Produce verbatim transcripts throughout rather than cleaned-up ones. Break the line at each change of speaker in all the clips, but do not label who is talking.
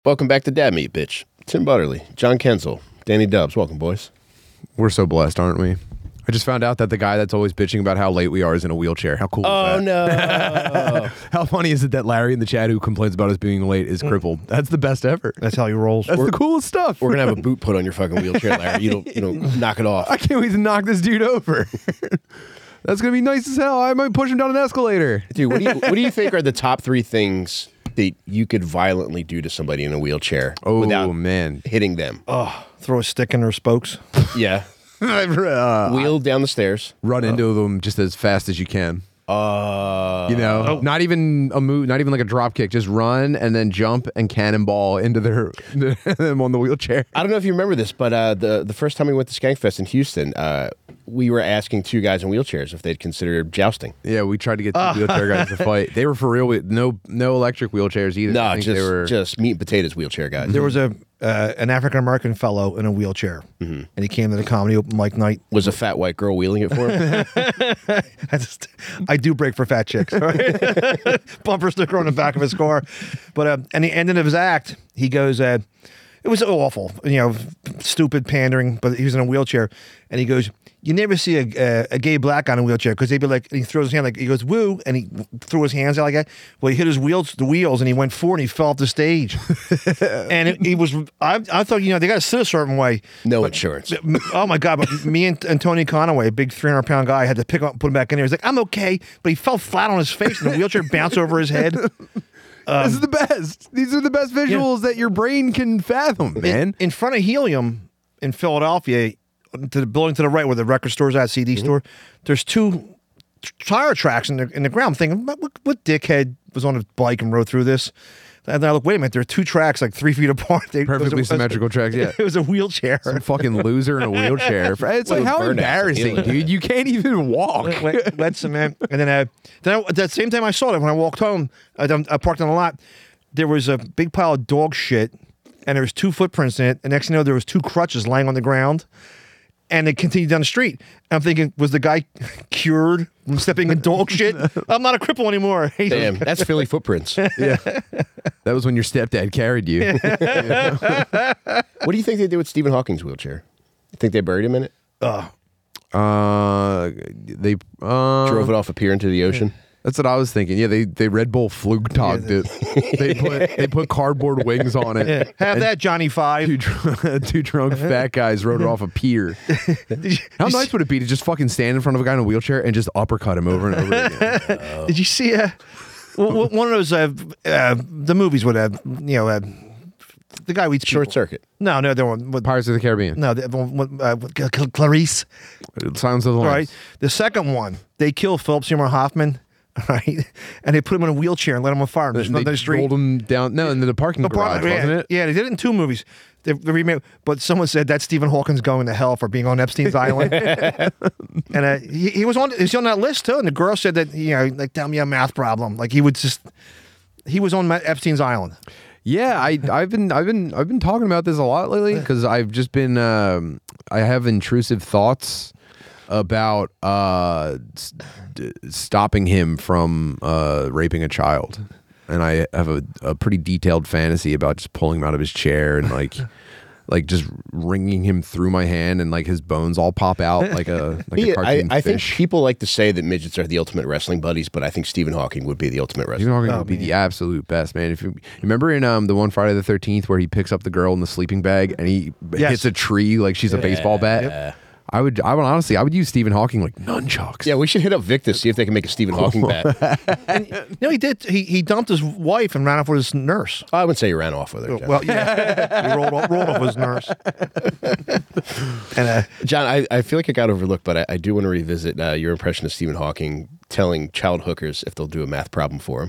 Welcome back to Dad Meat, bitch. Tim Butterly, John Kenzel, Danny Dubs. Welcome, boys.
We're so blessed, aren't we? I just found out that the guy that's always bitching about how late we are is in a wheelchair. How cool
Oh,
is that?
no.
How funny is it that Larry in the chat who complains about us being late is crippled? That's the best ever.
That's how he rolls.
That's
We're-
the coolest stuff.
We're going to have a boot put on your fucking wheelchair, Larry. You don't, you don't knock it off.
I can't wait to knock this dude over. That's going to be nice as hell. I might push him down an escalator.
Dude, what do you, what do you think are the top three things that you could violently do to somebody in a wheelchair
Oh,
without
man.
hitting them?
oh, throw a stick in their spokes.
Yeah.
uh,
Wheel down the stairs.
run into them just as fast as you can.
Uh,
You know,
Oh.
not even a move, not even like a drop kick. Just run and then jump and cannonball into their them on the wheelchair.
I don't know if you remember this, but uh, the the first time we went to Skankfest in Houston, uh, we were asking two guys in wheelchairs if they'd considered jousting.
Yeah, we tried to get the wheelchair guys to fight. They were for real. with No, no electric wheelchairs either.
No,
I think
just
they were.
just meat and potatoes wheelchair guys.
There was a uh, an African American fellow in a wheelchair, and he came to the comedy open mic night.
Was a fat white girl wheeling it for him?
I just, I do break for fat chicks. Right? Bumper sticker on the back of his car, but uh, and the ending of his act, he goes, uh, "It was awful, you know, stupid pandering." But he was in a wheelchair, and he goes, "You never see a, a, a gay black guy in a wheelchair because they'd be like," and he throws his hand like he goes, "Woo," and he threw his hands out like that. Well, he hit his wheels, the wheels, and he went forward and he fell off the stage. And it, he was, I, I thought, you know, they got to sit a certain way.
No insurance.
Oh my God! But me and, and Tony Conaway, a big three hundred pound guy, had to pick up, put him back in there. He's like, "I'm okay," but he fell flat on his face, and the wheelchair bounced over his head.
this is the best. These are the best visuals that your brain can fathom, man.
In, in front of Helium in Philadelphia, to the building to the right where the record store's at, C D
Mm-hmm.
store, there's two t- tire tracks in the in the ground. I'm thinking, what, what, what dickhead was on a bike and rode through this? And then I look, wait a minute, there are two tracks like three feet apart. They,
Perfectly
it was a-
symmetrical tracks, yeah.
It was a wheelchair.
Some fucking loser in a wheelchair. It's like,
Well,
how
burnout,
embarrassing,
really.
dude. You can't even walk.
wet, wet cement. And then, uh, then I, at that same time I saw it, when I walked home, I, I parked on a lot, there was a big pile of dog shit, and there was two footprints in it. And next thing you know, there was two crutches lying on the ground, and they continued down the street. And I'm thinking, was the guy cured from stepping in dog shit? I'm not a cripple anymore.
Damn, that's Philly footprints.
Yeah. That was when your stepdad carried you.
What do you think they did with Stephen Hawking's wheelchair? You think they buried him in it?
Uh, they uh,
Drove it off a pier into the ocean?
That's what I was thinking. Yeah, they they Red Bull flugtogged it. They put they put cardboard wings on it.
Yeah. Have
And
that, Johnny Five.
Two, dr- two drunk fat guys rode it off a pier.
Did you,
How
you
nice would it be to just fucking stand in front of a guy in a wheelchair and just uppercut him over and over again?
see, did you see uh, w- w- one of those uh, uh, the movies with uh, you know uh, the guy we
Short Circuit.
No, no, the one with
Pirates of the Caribbean.
no, the one with, uh, with Cl- Cl- Clarice.
Silence of the
All
Lambs.
right, the second one they kill Philip Seymour Hoffman, right, and they put him in a wheelchair and let him on fire. There's
They
nothing in the street.
rolled him down. No, into the parking
The
garage,
part- yeah,
wasn't it?
Yeah, they did it in two movies. They, they remade, but someone said that Stephen Hawking's going to hell for being on Epstein's island, and uh, he, he was on he was on that list too. And the girl said that, you know, like, tell me a math problem. Like he would just he was on Epstein's island.
Yeah, I I've been I've been I've been talking about this a lot lately because I've just been um, I have intrusive thoughts about uh, s- d- stopping him from uh, raping a child, and I have a, a pretty detailed fantasy about just pulling him out of his chair and like like just wringing him through my hand and like his bones all pop out like a like a
He- I,
cartoon
I think
fish.
people like to say that midgets are the ultimate wrestling buddies, but I think Stephen Hawking would be the ultimate
Stephen
wrestler.
Hawking
Oh,
would be
man.
the absolute best, man. If you remember in um the one Friday the thirteenth where he picks up the girl in the sleeping bag and he
Yes.
hits a tree like she's a baseball bat. I would, I would honestly, I would use Stephen Hawking like nunchucks.
Yeah, we should hit up Victus, see if they can make a Stephen Hawking bat.
And you know, he did. He he dumped his wife and ran off with his nurse.
I wouldn't say you ran off with her, John.
Well, yeah, he rolled off, rolled off with his nurse. And uh,
John, I, I feel like it got overlooked, but I, I do want to revisit uh, your impression of Stephen Hawking telling child hookers if they'll do a math problem for him.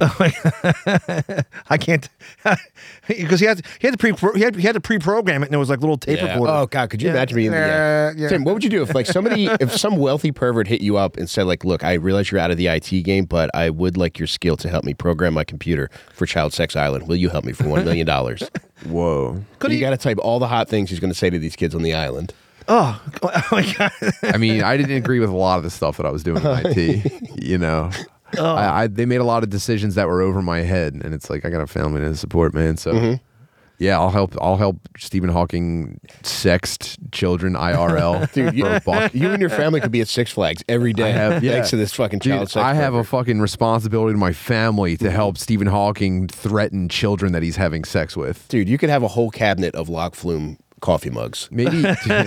I can't because he had he had to pre he had he had to pre-program it, and it was like little tape
Yeah.
recorder.
Oh God, could you
Yeah.
imagine being in the yeah.
Uh, yeah.
Tim, what would you do if like somebody if some wealthy pervert hit you up and said like, look, I realize you're out of the I T game, but I would like your skill to help me program my computer for Child Sex Island. Will you help me for one million dollars?
Whoa.
Could
You
he-
got to type all the hot things he's going to say to these kids on the island.
Oh, oh my God.
I mean, I didn't agree with a lot of the stuff that I was doing in I T. You know,
Oh.
I, I they made a lot of decisions that were over my head, and it's like I got a family to support, man. So,
Mm-hmm.
Yeah, I'll help. I'll help Stephen Hawking sext children I R L.
Dude, you,
for a buck.
you and your family could be at Six Flags every day.
have- yeah.
Thanks to this fucking
Dude,
child sex.
I have a
pervert.
fucking responsibility to my family to help Stephen Hawking threaten children that he's having sex with.
Dude, you could have a whole cabinet of Loch Flume coffee mugs.
Maybe,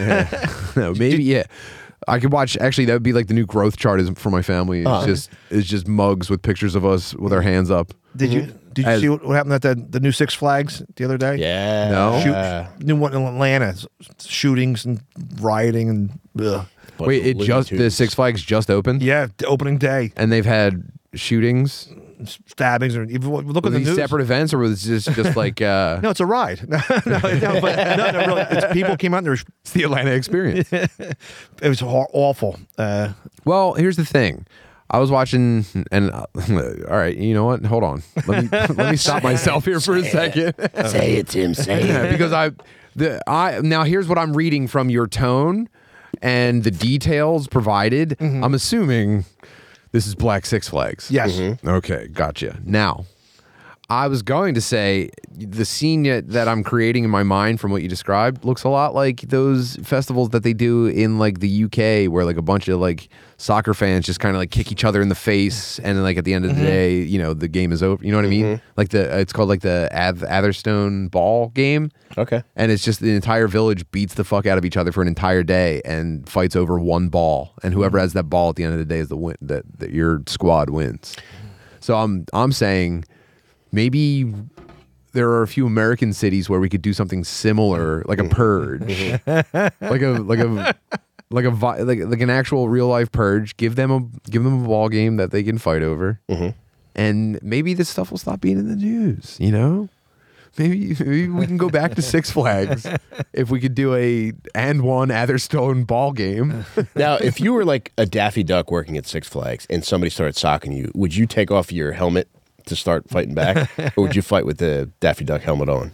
no, maybe yeah. I could watch. Actually, that would be like the new growth chart is for my family. It's
Uh-huh.
just it's just mugs with pictures of us with our hands up.
Did you did you
As-
see what, what happened at the the new Six Flags the other day?
Yeah.
No?
Shoot, new one in Atlanta. s- Shootings and rioting and ugh.
Bunch
Wait,
of
it
Looney
just the
Tunes.
Six Flags just opened,
Yeah, the opening day,
and they've had shootings.
stabbings, or even look
Were
at the
these
news.
separate events, or was this just like uh,
No, it's a ride. no, no, no, but no, no, really, it's people came out and there was,
it's the Atlanta experience?
it was hor- awful. Uh,
Well, here's the thing. I was watching, and uh, all right, you know what? Hold on. Let me let me stop myself here for a second.
Say it, Tim. Say
Yeah,
it.
because I, the I now here's what I'm reading from your tone and the details provided. I'm assuming this is Black Six Flags.
yes,
Okay, gotcha. Now, I was going to say the scene yet- that I'm creating in my mind from what you described looks a lot like those festivals that they do in like the U K, where like a bunch of like soccer fans just kind of like kick each other in the face, and then like at the end of the day, you know, the game is over. You know what I mean? Like the it's called like the Ath- Atherstone ball game.
Okay.
And it's just the entire village beats the fuck out of each other for an entire day and fights over one ball, and whoever has that ball at the end of the day is the win that, that your squad wins. So I'm I'm saying maybe there are a few American cities where we could do something similar, like a purge, like a like a like a vi- like like an actual real life purge. Give them a give them a ball game that they can fight over, and maybe this stuff will stop being in the news. You know. Maybe, maybe we can go back to Six Flags if we could do a and one Atherstone ball game.
Now, if you were like a Daffy Duck working at Six Flags and somebody started socking you, would you take off your helmet to start fighting back, or would you fight with the Daffy Duck helmet on?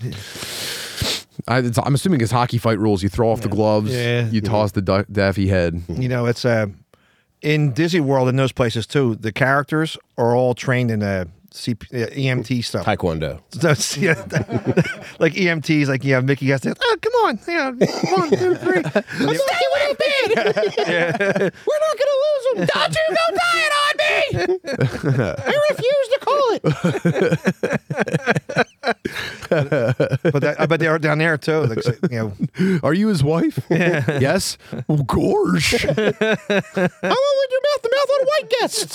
I, it's, I'm assuming it's hockey fight rules. You throw off the gloves,
Yeah.
you toss the du- Daffy head.
you know, it's uh, in Disney World and those places too. The characters are all trained in uh, C P, uh, E M T stuff.
Taekwondo.
So, it's, yeah, like E M Ts, like yeah, Mickey has to. Oh, come on, yeah, one, two, three.
Let's stay with him, bid. We're not going to lose him. Don't you go dying on me. I refuse to call it.
But that, I bet they are down there too. Like you know,
Are you his wife? Yes. Oh, gosh.
I only do mouth to mouth on white guests.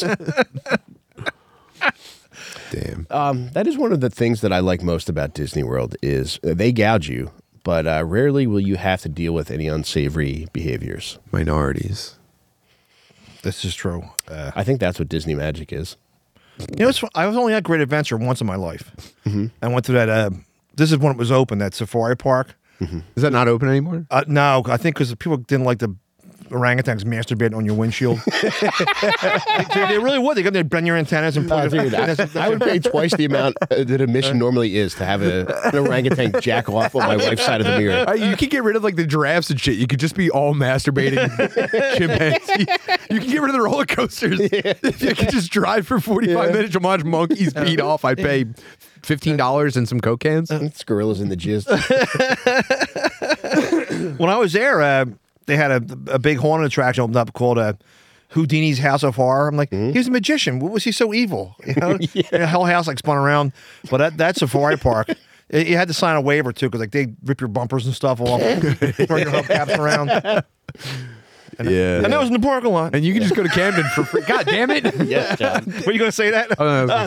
Damn.
Um, that is one of the things that I like most about Disney World is uh, they gouge you, but uh, rarely will you have to deal with any unsavory behaviors.
Minorities.
this is true. Uh,
I think that's what Disney magic is.
you know, it's, fu- I was only at Great Adventure once in my life. I went to that. Uh, this is when it was open. That safari park.
Is that not open anymore?
Uh, no, I think because people didn't like the orangutans masturbating on your windshield. they, they really would. They got to bend your antennas and put
Oh,
it.
dude, I, I would pay twice the amount uh, that admission normally is to have a, an orangutan jack off on my wife's side of the mirror.
Uh, you could get rid of like the giraffes and shit. You could just be all masturbating chimpanzees. You can get rid of the roller coasters. If you could just drive for forty-five minutes and watch monkeys beat off, I'd pay fifteen dollars and some Coke cans.
It's gorillas in the jizz.
When I was there, uh, they had a, a big haunted attraction opened up called uh, Houdini's House of Horror. I'm like, he was a magician. What was he so evil? You know, And the whole house like spun around. But that, that safari park, it, you had to sign a waiver too because like they rip your bumpers and stuff off, throw your hubcaps around. And,
Yeah.
and that was in the parking lot.
And you can just go to Camden for free. God damn it.
Yes, John.
Were you going to say that?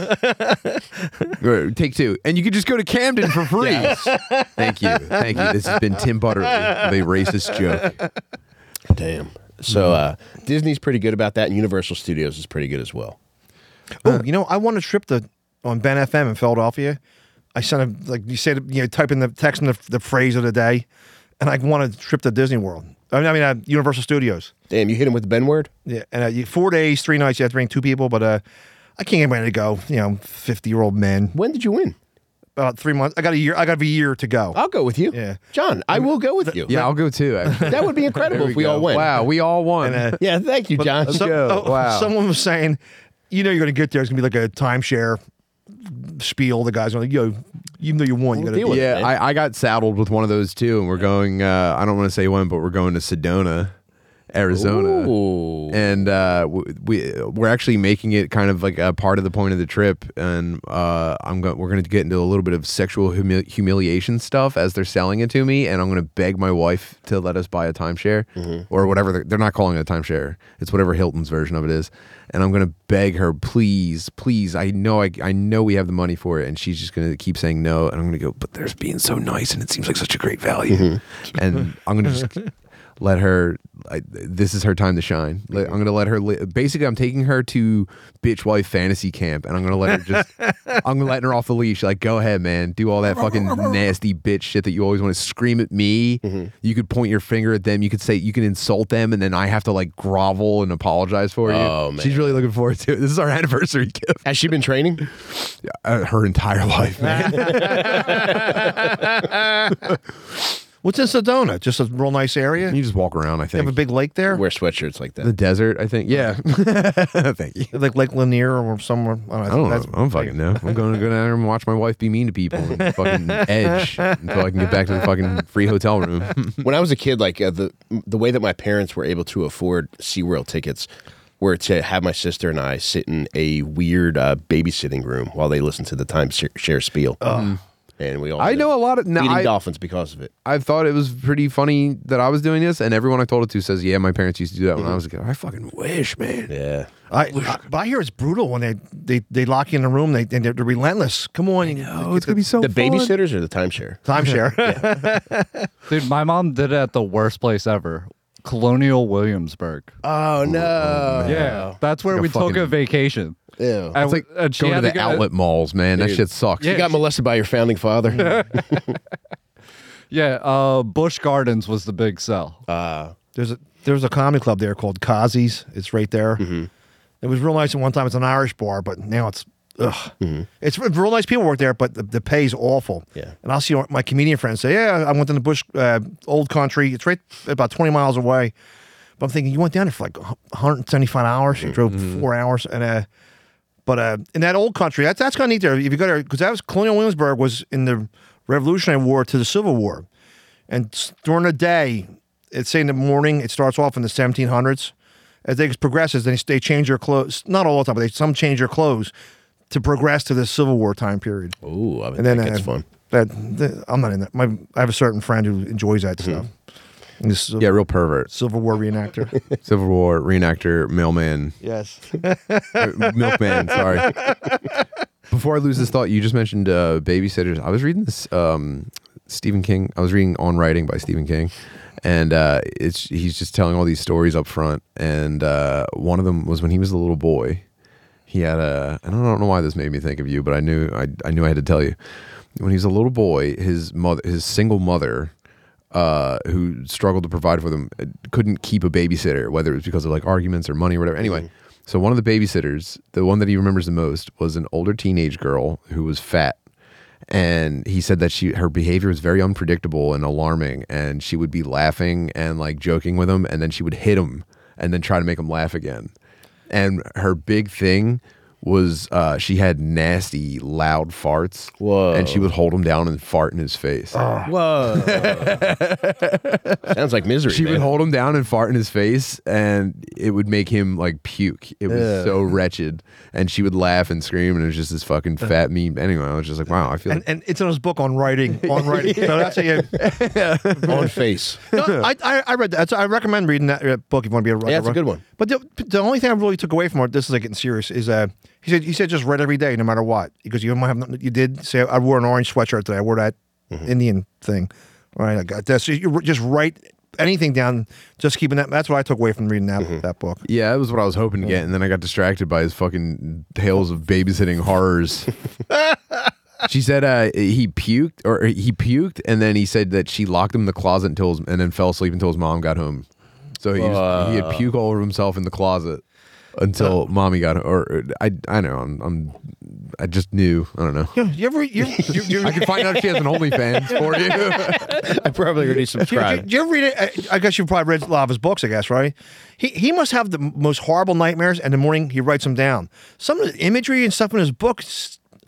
Uh, Take two. And you can just go to Camden for free. Thank you. Thank you. This has been Tim Butterly with a racist joke.
Damn. So uh, Disney's pretty good about that, and Universal Studios is pretty good as well.
Oh, you know, I won a trip to on Ben F M in Philadelphia. I sent a like you said, you know, type in the text in the, the phrase of the day, and I won a trip to Disney World. I mean, I mean uh, Universal Studios.
Damn, you hit him with the Ben word?
Yeah, and uh, you, four days, three nights. You have to bring two people, but uh, I can't get ready to go. You know, fifty year old men.
When did you win?
About three months. I got a year. I got a year to go.
I'll go with you.
Yeah.
John, I will go with you.
Yeah, I'll go too. Actually.
That would be incredible
There
if we
go.
all went.
Wow, we all won.
And, uh,
Yeah, thank you, John.
Let's
Some-
go.
oh,
Wow.
Someone was saying, you know, you're going to get there. It's going to be like a timeshare spiel. The guys are like, yo, even though you won, you
We'll
got to
deal
do
with
it.
it.
Yeah, I, I got saddled with one of those too, and we're going. Uh, I don't want to say when, but we're going to Sedona, Arizona,
Ooh.
and uh, w- we we're actually making it kind of like a part of the point of the trip. And uh, I'm going. We're going to get into a little bit of sexual humi- humiliation stuff as they're selling it to me, and I'm going to beg my wife to let us buy a timeshare or whatever. They're, they're not calling it a timeshare. It's whatever Hilton's version of it is. And I'm going to beg her, please, please. I know, I, I know we have the money for it, and she's just going to keep saying no. And I'm going to go, but there's being so nice, and it seems like such a great value. And I'm going to just let her. I, this is her time to shine. Let- I'm going to let her. Li- basically, I'm taking her to bitch wife fantasy camp, and I'm going to let her just. I'm going to let her off the leash. Like, go ahead, man. Do all that fucking nasty bitch shit that you always want to scream at me. You could point your finger at them. You could say you can insult them, and then I have to like grovel and apologize for you.
Oh, man.
She's really looking forward to it. This is our anniversary gift.
Has she been training?
Uh, her entire life, man.
What's in Sedona? Just a real nice area.
You
You
just walk around. I
have a
think
big lake there,
Wear sweatshirts like
the
that.
desert. I think. Yeah. Thank you.
like Lake Lanier or somewhere. I don't know.
I don't
That's-
know. I don't fucking know. I'm going to go down there and watch my wife be mean to people and fucking edge until I can get back to the fucking free hotel room.
When I was a kid, like uh, the the way that my parents were able to afford SeaWorld tickets were to have my sister and I sit in a weird uh, babysitting room while they listened to the timeshare spiel. And we all
I know a lot of. Now,
eating
I,
dolphins because of it.
I thought it was pretty funny that I was doing this, and everyone I told it to says, "Yeah, my parents used to do that when I was a kid." I fucking wish, man.
Yeah.
I, I, but I hear it's brutal when they, they, they lock you in a room. They and they're, they're relentless. Come on, you
Oh, it's gonna be so
The
fun.
babysitters or the timeshare?
timeshare.
Dude, my mom did it at the worst place ever. Colonial Williamsburg.
Oh no.
Yeah, that's where
Like a
we took
fucking-
a vacation.
Ew.
And,
It's like
and she
going to
had
the
go-
outlet malls, man. That
Dude.
shit sucks.
You
Yeah.
got molested by your founding father.
Yeah, uh, Busch Gardens was the big sell.
uh,
There's a there's a comedy club there called Kazi's. It's right there. It was real nice at one time. It's an Irish bar, but now it's ugh. It's real nice people work there, but the, the pay's awful.
Yeah.
And I'll see my comedian friends say, "Yeah, I went to the Bush uh, Old Country. It's right about twenty miles away." But I'm thinking, you went down there for like one hundred seventy-five hours. You drove four hours, and uh, but uh, in that Old Country, that's that's kind of neat there. If you go there, because that was Colonial Williamsburg was in the Revolutionary War to the Civil War, and s- during the day, it's say in the morning, it starts off in the seventeen hundreds. As they progresses, they they change their clothes. Not all the time, but they some change their clothes to progress to the Civil War time period.
ooh, I bet
And then
that gets
uh,
fun.
That, that I'm not in that. My I have a certain friend who enjoys that stuff. And this is a
Yeah, real pervert.
Civil War reenactor.
Civil War reenactor, mailman,
Yes.
uh, milkman. Sorry. Before I lose this thought, you just mentioned uh, babysitters. I was reading this um, Stephen King. I was reading On Writing by Stephen King, and uh, it's he's just telling all these stories up front. And uh, one of them was when he was a little boy. He had a. I don't know why this made me think of you, but I knew I I knew I had to tell you. When he was a little boy, his mother, his single mother, uh, who struggled to provide for them, uh, couldn't keep a babysitter, whether it was because of like arguments or money or whatever. Anyway, so one of the babysitters, the one that he remembers the most, was an older teenage girl who was fat. And he said that she her behavior was very unpredictable and alarming, and she would be laughing and like joking with him, and then she would hit him and then try to make him laugh again. And her big thing was uh, she had nasty, loud farts.
Whoa.
And she would hold him down and fart in his face.
Whoa. Sounds like misery.
She
man.
would hold him down and fart in his face, and it would make him like puke. It was
Ugh.
so wretched. And she would laugh and scream, and it was just this fucking fat mean. Anyway, I was just like, wow, I feel
and,
like
and it's in his book on writing. On writing. So that's how you.
on face.
No, I, I I read that. So I recommend reading that uh, book if you want to be a writer.
Yeah, it's a good one.
But the, the only thing I really took away from it, this is like getting serious, is uh he said he said just read every day, no matter what, because you might have nothing- you did say I wore an orange sweatshirt today. I wore that Indian thing, right? I got that. So you just write anything down, just keeping that. That's what I took away from reading that that book.
yeah, that was what I was hoping to get, and then I got distracted by his fucking tales of babysitting horrors. She said uh, he puked, or he puked, and then he said that she locked him in the closet until, his, and then fell asleep until his mom got home. So he, was, he had puke all over himself in the closet until mommy got home. Or, or I, I don't know. I'm, I'm, I just knew. I don't know.
You, you ever you, you, you,
I can find out if she has an OnlyFans for you.
I probably already
Do you,
subscribed.
do you ever read it? I I guess you've probably read a lot of his books, I guess, right? He he must have the most horrible nightmares, and in the morning he writes them down. Some of the imagery and stuff in his books,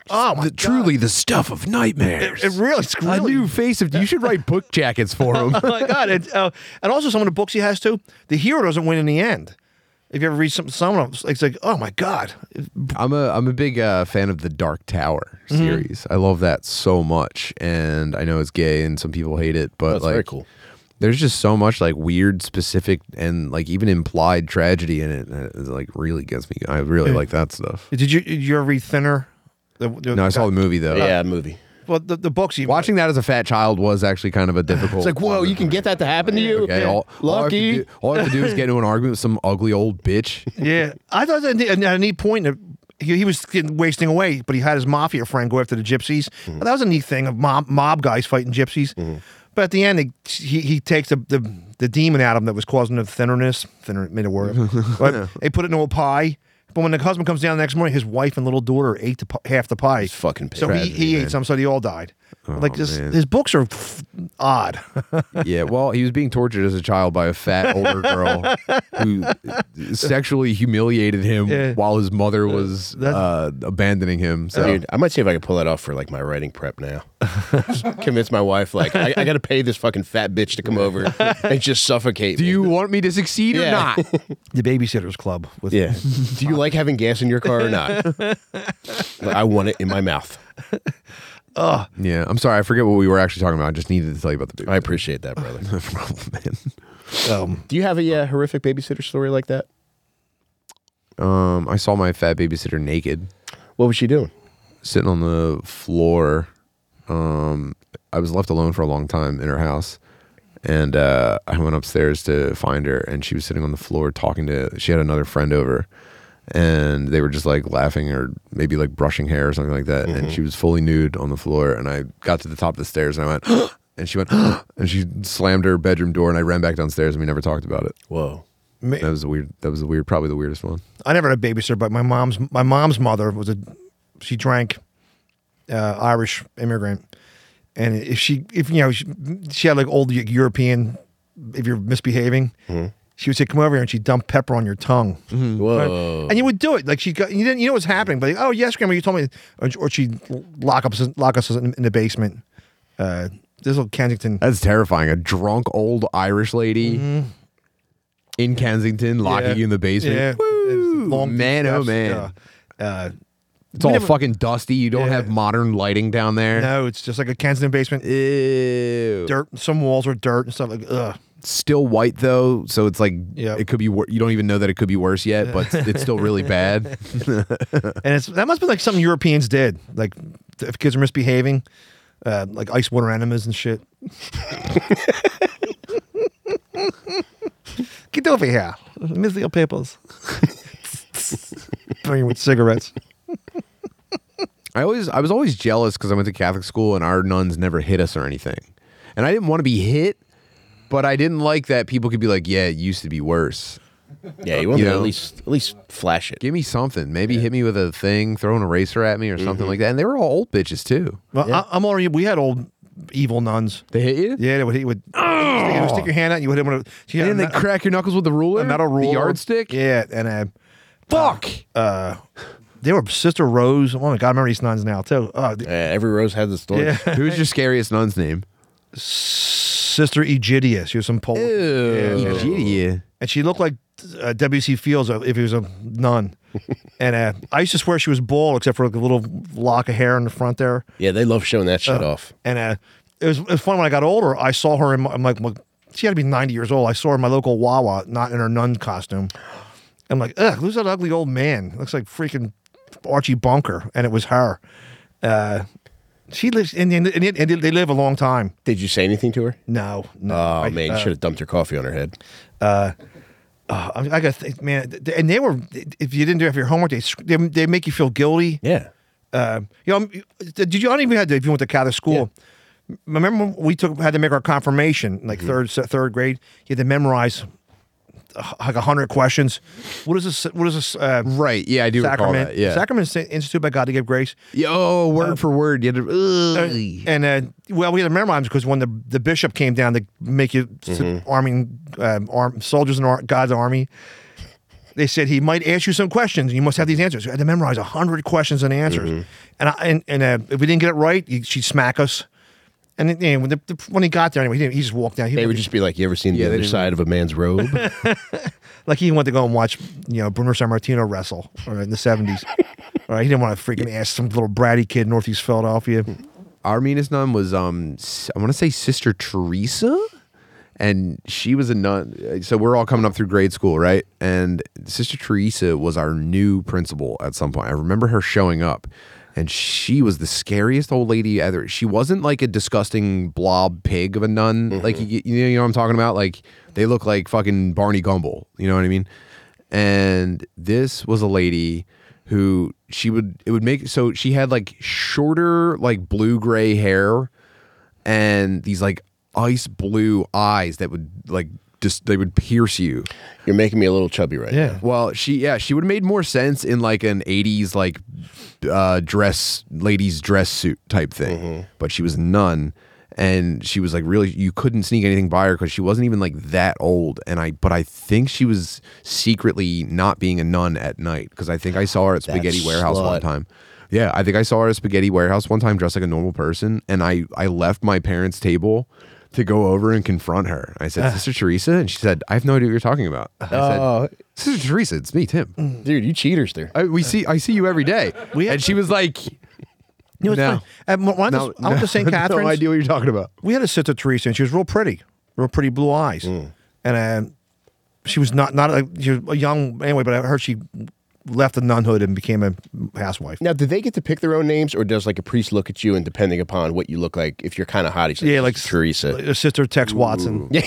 Oh my
The-
God.
truly the stuff of nightmares.
It, it really, it's
a
really
new face of. You should write book jackets for him.
oh my God. It, uh, and also some of the books he has too, the hero doesn't win in the end. If you ever read some, some of them, it's like, oh my God.
I'm a I'm a big uh, fan of the Dark Tower
Mm-hmm.
series. I love that so much, and I know it's gay and some people hate it, but
That's
like,
very cool.
there's just so much like weird, specific, and like even implied tragedy in it. And it like really gets me. I really like that stuff.
Did you did you ever read Thinner? The, the,
No, I saw the movie though.
Yeah, movie.
Well, the, the books you
Watching that as a fat child was actually kind of a difficult.
It's like, whoa, you can get that to happen to you?
Okay, all, all, I have to
Lucky.
do, all I have to do is get into an argument with some ugly old bitch.
Yeah, I thought that a, a neat point. That he, he was getting, wasting away, but he had his mafia friend go after the gypsies.
Mm-hmm.
That was a neat thing of mob mob guys fighting gypsies. But at the end, they, he he takes the, the the demon out of him that was causing the thinnerness. Thinner made a word. But they put it in a pie. But when the husband comes down the next morning, his wife and little daughter ate the, pi- half the pie.
He's fucking pissed.
So he,
Tragedy,
he
man.
ate some, so they all died. like this,
man.
his books are f- odd.
Yeah, well, he was being tortured as a child by a fat older girl who sexually humiliated him
Yeah.
while his mother was
That-
uh, abandoning him. So
Dude, I might see if I can pull that off for like my writing prep now. Just convince my wife, like, I, I got to pay this fucking fat bitch to come over and just suffocate
do
me.
you want me to succeed or
Yeah.
not?
The Babysitters Club. With
Yeah. Do you like having gas in your car or not? Like, I want it in my mouth.
Yeah, I'm sorry, I forget what we were actually talking about. I just needed to tell you about the baby.
I appreciate that, brother.
No problem, man.
Um,
Do you have a uh, horrific babysitter story like that?
Um, I saw my fat babysitter naked,
What was she doing?
sitting on the floor. Um, I was left alone for a long time in her house, and uh, I went upstairs to find her, and she was sitting on the floor talking to. She had another friend over, and they were just like laughing or maybe like brushing hair or something like that. And she was fully nude on the floor, and I got to the top of the stairs, and I went, and she went, and she slammed her bedroom door, and I ran back downstairs, and we never talked about it.
Whoa.
ma-
That was a weird. That was the weird, probably the weirdest one.
I never had a babysitter, but my mom's my mom's mother was a she drank uh, Irish immigrant, and if she if you know she, she had like old European, if you're misbehaving, she would say come over here and she'd dump pepper on your tongue,
Whoa.
and you would do it like she got you didn't you know what's happening, but like, oh yes, grandma, you told me, or, or she'd lock up lock us in, in the basement. Uh, this little Kensington.
That's terrifying. A drunk old Irish lady in Kensington locking
Yeah.
you in the basement.
Yeah,
Woo!
long
man, oh
steps,
man.
Uh, uh,
It's all
never-
fucking dusty. You don't
Yeah.
have modern lighting down there.
no, it's just like a Kensington basement.
Ew.
Dirt. Some walls are dirt and stuff like. Ugh.
Still white though, so it's like
Yeah.
it could be. Wor- you don't even know that it could be worse yet, but it's still really bad.
And it's that must be like something Europeans did. Like if kids are misbehaving, uh, like ice water enemas and shit. Get over here, miss your papers. Burning with cigarettes.
I always, I was always jealous because I went to Catholic school and our nuns never hit us or anything, and I didn't want to be hit, but I didn't like that people could be like, "Yeah, it used to be worse."
Yeah, you want
You
to
know?
at least at least flash it.
Give me something. Maybe hit me with a thing, throw an eraser at me or something like that. And they were all old bitches too.
Well, I, I'm already. We had old evil nuns.
They hit you?
Yeah, they would. He would, stick, he would stick your hand out. And you would hit him with a. She had
And
a
they
me-
crack your knuckles with the ruler?
a metal ruler,
The yardstick?
Yeah, and uh,
Fuck.
uh, they were Sister Rose. Oh my God, I remember these nuns now too. Uh,
Uh, every rose has its story.
yeah.
Who's your scariest nun's name?
Sister Egidia. She was some Polish. Yeah.
Egidia.
And she looked like uh, W C Fields if he was a nun. And uh, I used to swear she was bald, except for like a little lock of hair in the front there.
Yeah, they love showing that shit
Uh,
off.
And uh, it was it was fun when I got older. I saw her in my, I'm like, well, she had to be ninety years old. I saw her in my local Wawa, not in her nun costume. I'm like, ugh, who's that ugly old man? Looks like freaking Archie Bunker. And it was her. Uh, she lives, and, and, and they live a long time.
Did you say anything to her?
No, no.
Oh
I-
man, you
uh,
should have dumped her coffee on her head.
Uh, I, I got to think, man. th- And they were, if you didn't do it for your homework, they sc- they, they make you feel guilty.
Yeah.
Uh, you know, did you? I don't even have to. If you went to Catholic school, remember when we took had to make our confirmation, like
Mm-hmm.
third se- third grade. You had to memorize uh, like a hundred questions. What is this? What is this? Uh,
Right. Yeah, I do recall
Sacrament.
that. Yeah.
Sacrament is instituted by God to give grace.
Yo, word for word. You had to, ugh.
And uh, well, we had to memorize because when the the bishop came down to make you sit
Mm-hmm.
arming um, arm soldiers in our, God's army, they said he might ask you some questions, and you must have these answers. You had to memorize a hundred questions and answers.
Mm-hmm.
And I, and, and uh, if we didn't get it right, he, she'd smack us. And then, you know, when, the, the, when he got there, anyway, he, didn't- he just walked down. He
They would just be like, "You ever seen
Yeah,
the
they
other
didn't-
side of a man's robe?"
like he went to go and watch, you know, Bruno Sammartino wrestle or in the seventies. All right, he didn't want to freaking ask some little bratty kid in Northeast Philadelphia.
Our meanest nun was um s- I want to say Sister Teresa, and she was a nun. So we're all coming up through grade school, right? And Sister Teresa was our new principal at some point. I remember her showing up, and she was the scariest old lady ever. She wasn't like a disgusting blob pig of a nun, like you, you know what I'm talking about. Like they look like fucking Barney Gumble. You know what I mean? And this was a lady who she would it would make so she had like shorter like blue gray hair and these like ice blue eyes that would like just they would pierce you.
You're making me a little chubby right
Yeah.
now.
Well, she yeah she would have made more sense in like an eighties like uh dress ladies dress suit type thing, but she was a nun. And she was like really, you couldn't sneak anything by her because she wasn't even like that old. And I, but I think she was secretly not being a nun at night because I think I saw her at
That
Spaghetti Warehouse one
slut.
time. Yeah, I think I saw her at Spaghetti Warehouse one time dressed like a normal person. And I, I left my parents' table to go over and confront her. I said, Sister Teresa? And she said, I have no idea what you're talking about. I
Oh.
said, Sister Teresa, it's me, Tim.
Dude, you cheaters there.
I, we see, I see you every day.
We-
and she was like,
You know, it's
No.
funny. At, when I,
no,
went to, I went to Saint Catherine's.
no idea what you're talking about.
We had a Sister Teresa, and she was real pretty, real pretty blue eyes, and uh, she was not not a, she was a young anyway. But I heard she left the nunhood and became a housewife.
Now, do they get to pick their own names, or does like a priest look at you and depending upon what you look like, if you're kind of hot, he's like,
Yeah, like
Teresa.
uh, Sister Tex Watson.
Yeah,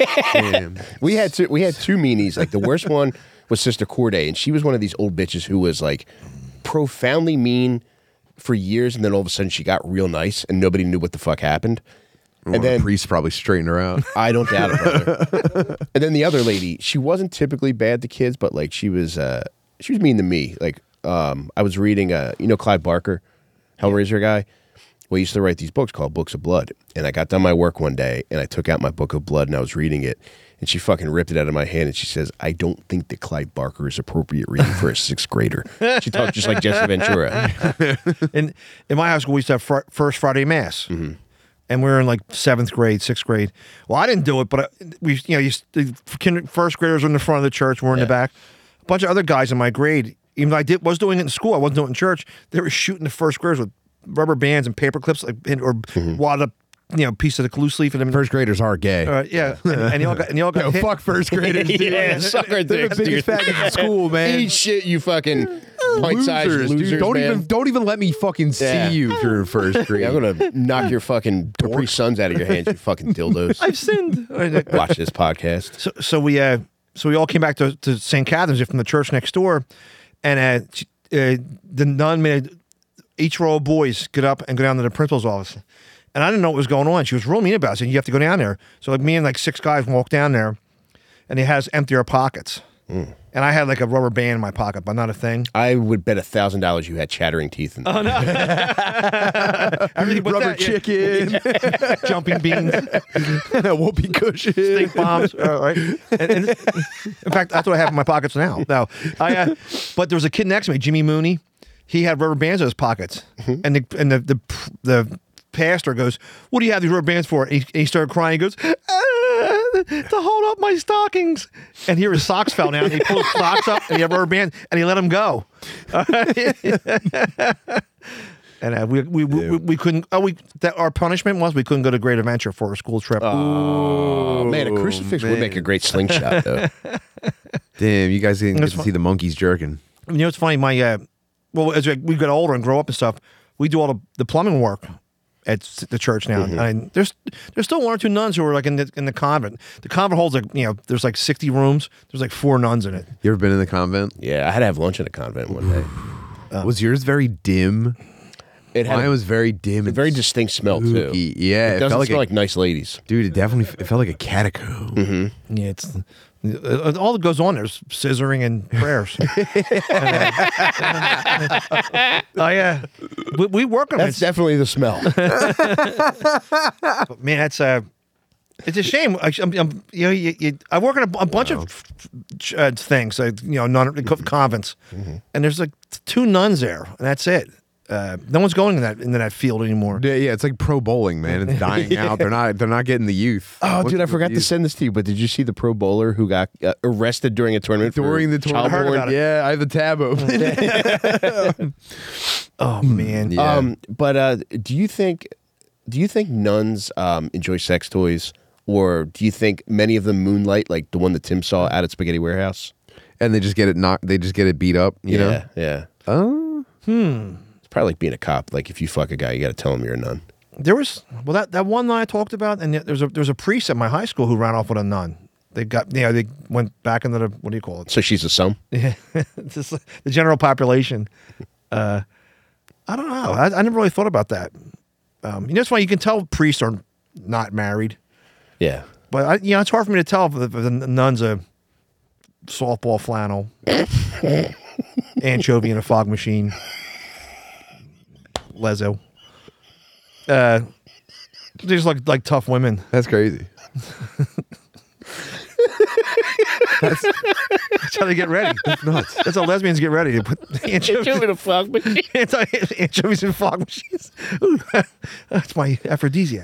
Damn.
we had two, we had two meanies. Like the worst one was Sister Corday, and she was one of these old bitches who was like profoundly mean for years, and then all of a sudden she got real nice, and nobody knew what the fuck happened.
And
And
then
then
the priest probably straightened her out.
I don't doubt it, brother. And then the other lady, she wasn't typically bad to kids, but like she was, uh, she was mean to me. Like um, I was reading, uh, you know, Clive Barker, Hellraiser guy. Well, he used to write these books called Books of Blood. And I got done my work one day, and I took out my book of blood, and I was reading it, and she fucking ripped it out of my hand, and she says, "I don't think that Clive Barker is appropriate reading for a sixth grader." She talked just like Jesse Ventura.
in in my high school, we used to have fr- first Friday mass,
Mm-hmm.
and we were in like seventh grade, sixth grade. Well, I didn't do it, but I, we, you know, you, the kinder- first graders were in the front of the church, we're in
Yeah.
the back. A bunch of other guys in my grade, even though I did was doing it in school, I wasn't doing it in church. They were shooting the first graders with rubber bands and paper clips, like and, or
Mm-hmm.
wad up, you know, piece of the loose leaf in them.
First graders are gay.
Uh, yeah, and, and y'all got and y'all got
Yo,
hit.
fuck first graders, dude.
Yeah, sucker
They're the
dicks,
biggest
dude.
faggots in school, man.
Eat shit, you fucking pint-sized losers,
dude. Don't
man.
even don't even let me fucking see
Yeah.
you if you're in first grade.
Yeah, I'm gonna knock your fucking Capri Suns out of your hands, you fucking dildos.
I've sinned.
Watch this podcast.
So, so we uh, so we all came back to, to Saint Catherine's from the church next door, and uh, she- uh, the nun made each row of boys get up and go down to the principal's office, and I didn't know what was going on. She was real mean about it. She said, "You have to go down there." So like me and like six guys walk down there, and he has empty our pockets, and I had like a rubber band in my pocket, but not a thing.
I would bet a thousand dollars you had chattering teeth in
Oh,
there.
Everything but
Rubber
that, yeah.
chicken,
Jumping beans,
whoopee cushion.
stink bombs. All right. And, and in fact, that's what I have in my pockets now. No, I. Uh, but there was a kid next to me, Jimmy Mooney. He had rubber bands in his pockets, and the and the the the pastor goes, "What do you have these rubber bands for?" And he, and he started crying. He goes, "Ah, "To hold up my stockings." And here his socks fell down. And he pulled his socks up, and he had rubber bands, and he let them go. And uh, we, we, we we couldn't. Oh, we that our punishment was we couldn't go to Great Adventure for a school trip.
Oh, man, a crucifix would
man.
make a great slingshot, though.
Damn, you guys didn't get
That's
to
fun.
see the monkeys jerking.
You know, it's funny. My uh, well, as we we got older and grow up and stuff, we do all the, the plumbing work at s- the church now. And there's there's still one or two nuns who are like in the in the convent. The convent holds like you know, there's like sixty rooms. There's like four nuns in it.
You ever been in the convent?
Yeah, I had to have lunch in a convent one day.
Was yours very dim?
It had
Mine
a
was very dim and
very distinct smell, too.
spooky. Yeah,
It
it,
doesn't
felt like
smell
a,
like nice ladies.
dude. It definitely it felt like a catacomb.
Yeah, it's uh, all that goes on. There's scissoring and prayers. Oh yeah, we, we work on
That's
it.
definitely the smell.
But man, that's uh, It's a shame. I, I'm, I'm, you know, you, you, I work on a, a bunch of uh, things, like, you know, non convents,
Mm-hmm.
and there's like two nuns there, and that's it. Uh, no one's going in that into that field anymore.
Yeah, yeah, it's like pro bowling, man. It's dying out. They're not. They're not getting the youth.
Oh,
What's
dude, I
the
forgot to
youth?
send this to you, but did you see the pro bowler who got uh, arrested during a tournament? for
during the
child
tournament.
I heard
porn?
about it.
Yeah, I have the tab open.
Oh man,
Yeah.
Um, but uh, do you think do you think nuns um, enjoy sex toys, or do you think many of them moonlight, like the one that Tim saw out at Spaghetti Warehouse?
And they just get it knocked. They just get it beat up. You
yeah,
know.
yeah.
Oh.
It's probably like being a cop. Like if you fuck a guy, you got to tell him you're a nun.
there was well that, that one night I talked about, and there's a there's a priest at my high school who ran off with a nun. They got you know they went back into the what do you call it?
So she's a sum.
Yeah, just the general population. Uh, I don't know. I, I never really thought about that. Um, you know, it's why you can tell priests are not married,
Yeah.
but I, you know, it's hard for me to tell if the, if the nun's a softball flannel, anchovy in a fog machine, lezo. Uh, they just like like tough women.
That's crazy.
That's how they get ready. That's nuts. That's how lesbians get ready. They put anchovies,
a fog machine.
anti- anchovies in fog machines. Ooh, that's my aphrodisiac.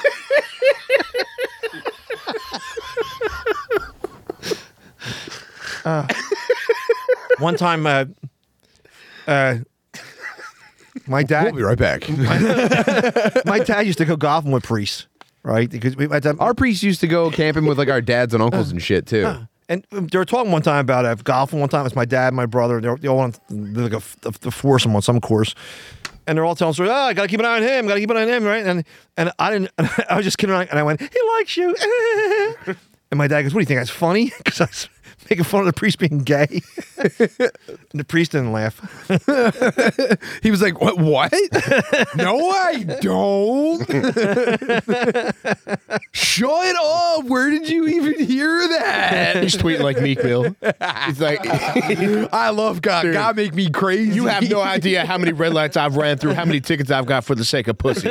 uh, one time, uh, uh, my dad,
We'll be right back.
my dad used to go golfing with priests, right? Because we, my dad,
Our priests used to go camping with like our dads and uncles and shit too.
And they were talking one time about uh, golfing. One time, it was my dad, and my brother. They, were, they all went like a, a, a foursome on some course, and they're all telling stories. Oh, I gotta keep an eye on him. Gotta keep an eye on him, right? And and I didn't. I was just kidding, and I went, "He likes you." And my dad goes, "What do you think? That's funny?" Because I was making fun of the priest being gay. And the priest didn't laugh.
He was like, "What? What? No, I don't." Shut up! Where did you even hear that?
He's tweeting like Meek Mill. He's like,
I love God.
Dude,
God make me crazy.
you have no idea how many red lights I've ran through, how many tickets I've got for the sake of pussy.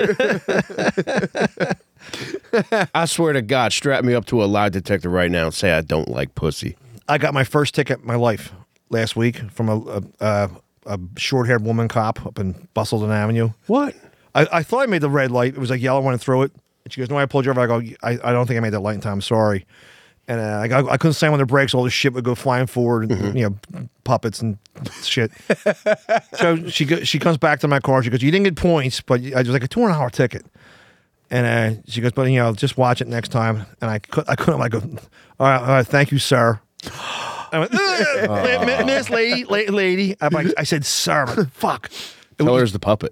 I swear to God, strap me up to a lie detector right now and say I don't like pussy.
I got my first ticket in my life last week from a a, a, a short-haired woman cop up in Bustleton Avenue.
What?
I, I thought I made the red light. It was like yellow. I went through it. And she goes, "No, I pulled you over." I go, I, I don't think I made that light in time. Sorry. And uh, I, got, I couldn't slam on the brakes. All this shit would go flying forward, and,
Mm-hmm.
you know, puppets and shit. So she go, she comes back to my car. She goes, "You didn't get points, but I was like a two hundred dollar ticket." And uh, she goes, "But you know, just watch it next time." And I could, I couldn't. I go, "All right, all right, thank you, sir." I went, "Ugh, Miss Lady, la- lady." I'm like, I said, "Sir." I'm like, fuck.
Tell her it's the puppet.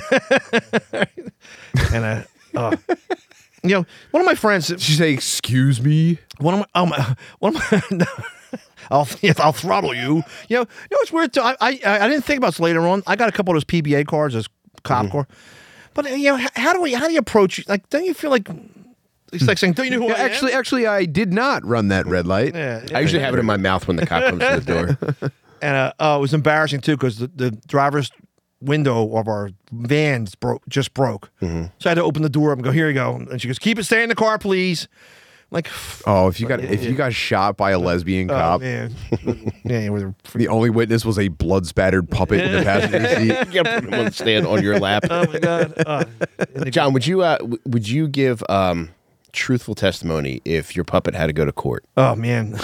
And uh, uh, you know, one of my friends,
She say, "Excuse me."
one of my, oh my, one of my, I'll, yes, I'll throttle you. You know, you know, it's weird. Too. I, I, I didn't think about this later on. I got a couple of those P B A cards, those cop
Mm-hmm.
car. But uh, you know, how, how do we, how do you approach? Like, don't you feel like it's like saying, "Don't you know who
Yeah,
I am?"
actually, actually, I did not run that red light.
Yeah,
I usually have it in my mouth when the cop comes to the door.
And uh, uh, it was embarrassing too because the, the driver's window of our vans broke, just broke.
Mm-hmm.
So I had to open the door up and go, "Here you go." And she goes, "Keep it, stay in the car, please." I'm like,
Oh, if you got if you got shot by a lesbian
oh
cop,
man, yeah, with her
the only witness was a blood spattered puppet in the passenger seat.
You gotta put him on the stand on your lap.
oh my god, uh,
John, would you uh, w- would you give um, truthful testimony if your puppet had to go to court?
oh man,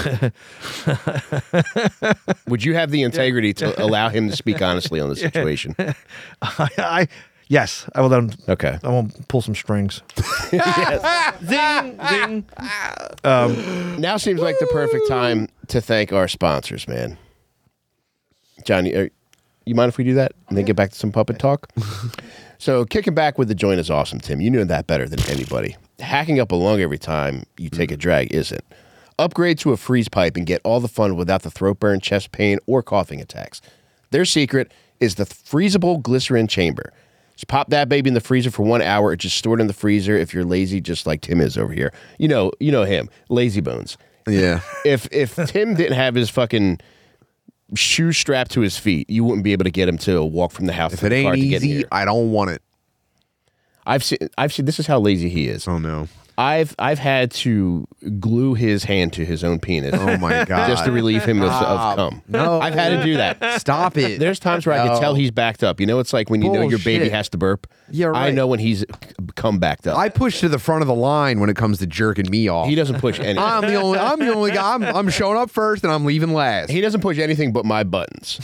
Would you have the integrity to allow him to speak honestly on the situation?
I, I yes, I will let him.
Okay.
I won't pull some strings. Zing, zing.
Now seems like the perfect time to thank our sponsors, man. John, you, you mind if we do that and then get back to some puppet talk? So kicking back with the joint is awesome, Tim. You know that better than anybody. Hacking up a lung every time you take a drag isn't. Upgrade to a freeze pipe and get all the fun without the throat burn, chest pain, or coughing attacks. Their secret is the freezable glycerin chamber. Just pop that baby in the freezer for one hour or just store it in the freezer if you're lazy, just like Tim is over here. You know, you know him, lazy bones.
Yeah.
If if Tim didn't have his fucking shoe strapped to his feet, you wouldn't be able to get him to walk from the house
If
to
it
the car
ain't
to get
easy,
here.
I don't want it.
I've seen. I've seen. This is how lazy he is.
Oh no.
I've I've had to glue his hand to his own penis.
Oh my god!
Just to relieve him of, of cum.
No.
I've had to do that.
Stop it.
There's times where I can
No.
tell he's backed up. You know, it's like when you know your baby
Bullshit.
has to burp.
Yeah,
I
right.
know when he's come backed up.
I push to the front of the line when it comes to jerking me off.
he doesn't push anything.
I'm the only. I'm the only guy. I'm, I'm showing up first and I'm leaving last.
He doesn't push anything but my buttons.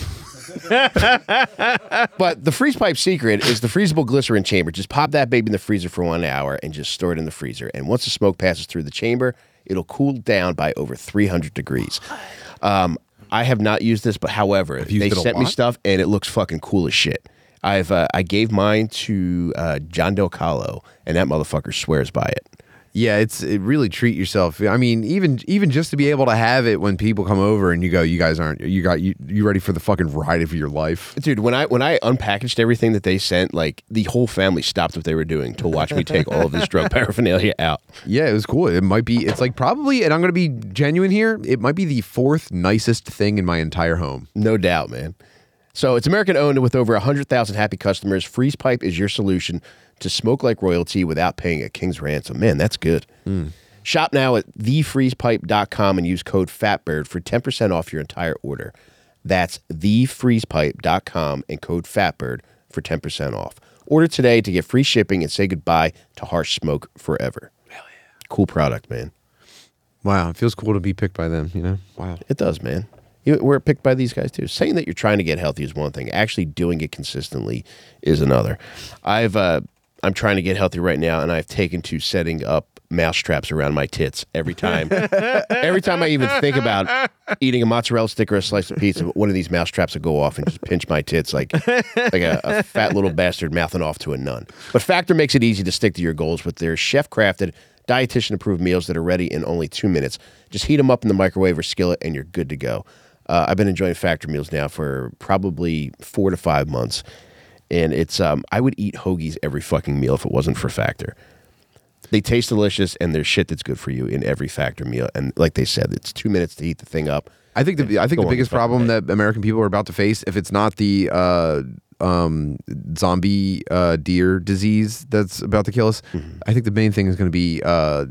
But the freeze pipe secret is the freezable glycerin chamber. Just pop that baby in the freezer for one hour and just store it in the freezer. And once the smoke passes through the chamber, it'll cool down by over three hundred degrees. Um, I have not used this, but however,
used
they
it a
sent me
lot?
stuff and it looks fucking cool as shit. I've uh, I gave mine to uh, John Del Calo, and that motherfucker swears by it.
Yeah, it's it really treat yourself. I mean, even even just to be able to have it when people come over and you go, you guys aren't you got you you ready for the fucking ride of your life?
Dude, when I when I unpackaged everything that they sent, like the whole family stopped what they were doing to watch me take all of this drug paraphernalia out.
Yeah, it was cool. It might be. It's like probably, and I'm going to be genuine here. It might be the fourth nicest thing in my entire home.
No doubt, man. So it's American owned and with over one hundred thousand happy customers. Freeze Pipe is your solution to smoke like royalty without paying a king's ransom. Man, that's good.
Mm.
Shop now at the freeze pipe dot com and use code FATBIRD for ten percent off your entire order. That's the freeze pipe dot com and code FATBIRD for ten percent off. Order today to get free shipping and say goodbye to harsh smoke forever. Hell yeah. Cool product, man.
Wow, it feels cool to be picked by them. You know, wow.
It does, man. You- We're picked by these guys too. Saying that you're trying to get healthy is one thing. Actually doing it consistently is another. I've uh, I'm trying to get healthy right now, and I've taken to setting up mouse traps around my tits every time. Every time I even think about eating a mozzarella stick or a slice of pizza, one of these mouse traps will go off and just pinch my tits like like a, a fat little bastard mouthing off to a nun. But Factor makes it easy to stick to your goals with their chef-crafted, dietitian-approved meals that are ready in only two minutes. Just heat them up in the microwave or skillet, and you're good to go. Uh, I've been enjoying Factor meals now for probably four to five months. And it's, um, I would eat hoagies every fucking meal if it wasn't for Factor. They taste delicious, and there's shit that's good for you in every Factor meal. And like they said, it's two minutes to heat the thing up.
I think the I think
Go
the
on,
biggest
fucking
problem
day.
that American people are about to face, if it's not the uh, um, zombie uh, deer disease that's about to kill us,
Mm-hmm.
I think the main thing is going to be uh,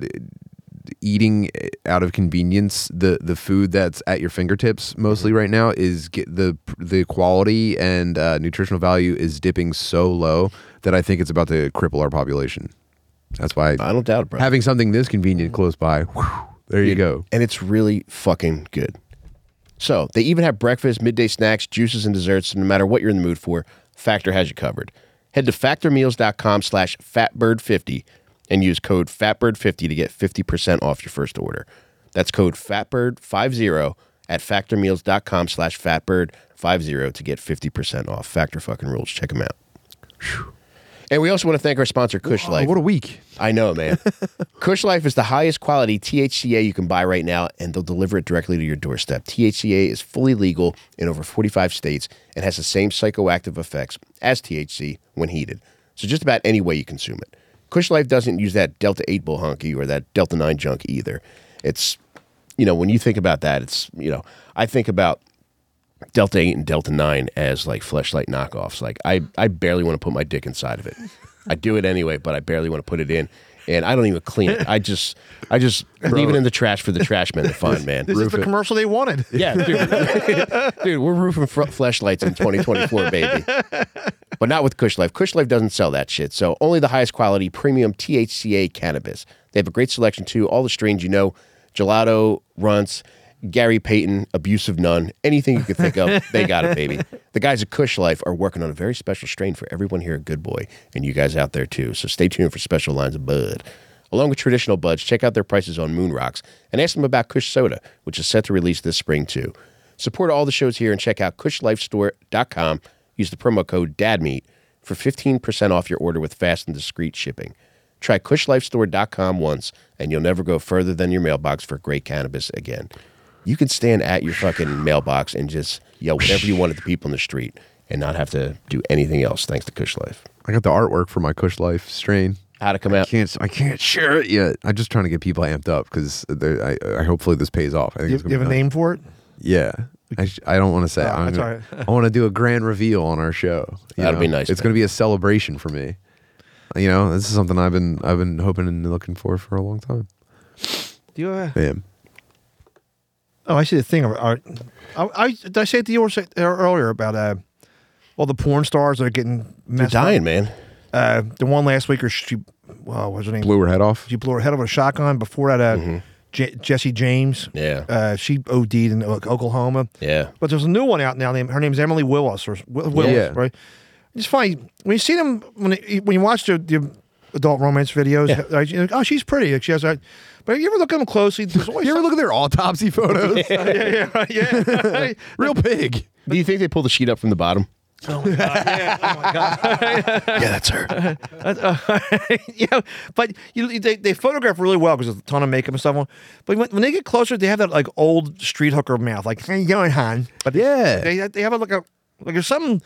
eating out of convenience. The the food that's at your fingertips mostly
Mm-hmm.
right now is get the the quality and uh, nutritional value is dipping so low that I think it's about to cripple our population. That's why
I don't doubt it, bro.
having something this convenient close by, whew, there you go.
And it's really fucking good. So they even have breakfast, midday snacks, juices, and desserts. So no matter what you're in the mood for, Factor has you covered. Head to factormeals.com slash fatbird50 and use code fatbird fifty to get fifty percent off your first order. That's code fatbird50 at factormeals.com slash fatbird50 to get fifty percent off. Factor fucking rules. Check them out. Whew. And we also want to thank our sponsor, Kush
Oh,
Life.
what a week.
I know, man. Kush Life is the highest quality T H C A you can buy right now, and they'll deliver it directly to your doorstep. T H C A is fully legal in over forty-five states and has the same psychoactive effects as T H C when heated. So just about any way you consume it. Kush Life doesn't use that Delta eight bull hunky or that Delta nine junk either. It's, you know, when you think about that, it's, you know, I think about Delta eight and Delta nine as like Fleshlight knockoffs. Like I, I barely want to put my dick inside of it. I do it anyway, but I barely want to put it in. And I don't even clean it. I just I just leave it in the trash for the trash men to find, man.
This is the commercial they wanted.
Yeah, dude. Dude, we're roofing fr- fleshlights in twenty twenty-four, baby. But not with Kush Life. Kush Life doesn't sell that shit. So only the highest quality premium T H C A cannabis. They have a great selection too. All the strains you know, Gelato, Runts, Gary Payton, Abusive Nun, anything you could think of, they got it, baby. The guys at Kush Life are working on a very special strain for everyone here at Good Boy, and you guys out there too. So stay tuned for special lines of bud. Along with traditional buds, check out their prices on Moon Rocks and ask them about Kush Soda, which is set to release this spring too. Support all the shows here and check out kush life store dot com. Use the promo code DADMEAT for fifteen percent off your order with fast and discreet shipping. Try kush life store dot com once, and you'll never go further than your mailbox for great cannabis again. You can stand at your fucking mailbox and just yell whatever you want at the people in the street and not have to do anything else thanks to Kush Life.
I got the artwork for my Kush Life strain.
How'd it come
I
out?
can't I can't share it yet. I'm just trying to get people amped up because I, I hopefully this pays off. I think
You,
it's
you
gonna
have a
be nice.
name for it?
Yeah. I, sh- I don't want to say.
Oh,
I'm
that's
gonna,
all right.
I want to do a grand reveal on our show. you
That'll
know?
be nice,
It's
man.
going to be a celebration for me. You know, this is something I've been I've been hoping and looking for for a long time.
Do you? Uh,
Bam.
oh, I see the thing. Uh, I, I did I say it to you or say- earlier about uh, all the porn stars that are getting
You're
messed up?
dying, man.
Uh, the one last week, or she, well, what's her name?
Blew her head off.
She blew her head over a shotgun. Before that, uh,
Mm-hmm.
J- Jesse James.
Yeah.
Uh, she O D'd in O- Oklahoma.
Yeah.
But there's a new one out now. Named, her name's Emily Willis, or Wi- Willis,
Yeah.
right? It's funny when you see them when they, when you watch the, the adult romance videos.
Yeah.
Right, you're like, oh, she's pretty. Like, she has that. But you ever look at them closely? There's always
You ever
some-
look at their autopsy photos?
yeah, yeah, right, yeah.
Real big.
Do you think they pull the sheet up from the bottom?
Oh my god! Yeah. Oh my god!
Yeah, that's her.
you know, but you they, they photograph really well because there's a ton of makeup and stuff on. But when, when they get closer, they have that like old street hooker mouth, like "How you going, hon?" But
Yeah.
they they have a, like a like there's something.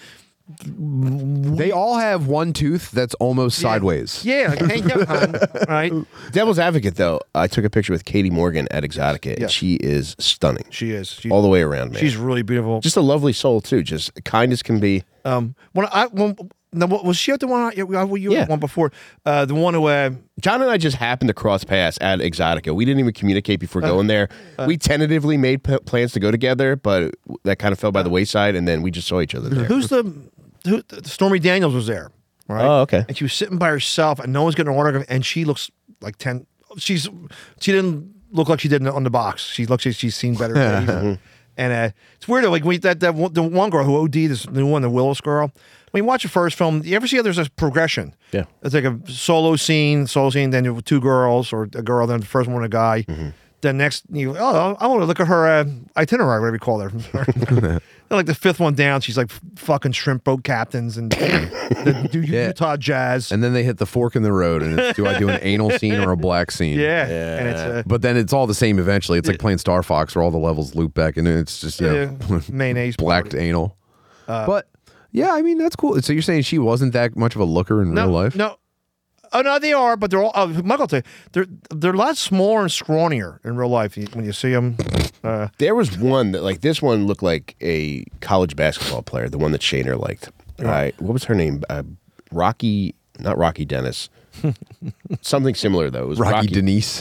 They all have one tooth that's almost sideways.
Yeah, like "How you going, hon?" Right?
Devil's advocate, though, I took a picture with Katie Morgan at Exotica,
Yeah.
and she is stunning
She is. She,
all the way around, man.
she's really beautiful.
just a lovely soul too. Just kind as can be.
um when I when now, what- was she at the one I- you you
Yeah.
had one before uh the one who uh,
John and I just happened to cross paths at Exotica. We didn't even communicate before going there. we tentatively made p- plans to go together, but that kind of fell by the wayside, and then we just saw each other there.
who's the who Stormy Daniels was there, right?
Oh, okay.
And she was sitting by herself, and no one's getting an autograph, and she looks like ten. She's she didn't look like she did on the box. She looks like she's seen better days. And uh, it's weird. Like we that that one, the one girl who O D'd, this new one, the Willis girl. When you watch the first film, you ever see how there's a progression?
Yeah.
It's like a solo scene, solo scene, then you have two girls, or a girl, then the first one a guy. Then next, you oh, I want to look at her uh, itinerary, whatever you call her. Then like the fifth one down, she's like f- fucking shrimp boat captains and the, the
Yeah.
Utah Jazz.
And then they hit the fork in the road, and it's, do I do an anal scene or a black scene?
yeah. and it's uh,
But then it's all the same eventually. It's like playing Star Fox where all the levels loop back, and it's just, you know,
uh, mayonnaise
blacked
party.
anal. but yeah, I mean, that's cool. So you're saying she wasn't that much of a looker in
No,
real life?
no. Oh no, they are, but they're all. Uh, Michael, tell you, they're they're a lot smaller and scrawnier in real life when you see them. Uh,
There was one that like this one looked like a college basketball player, the one that Shaner liked. Right? What was her name? Uh, Rocky, not Rocky Dennis. Something similar though. It was
Rocky,
Rocky,
Denise.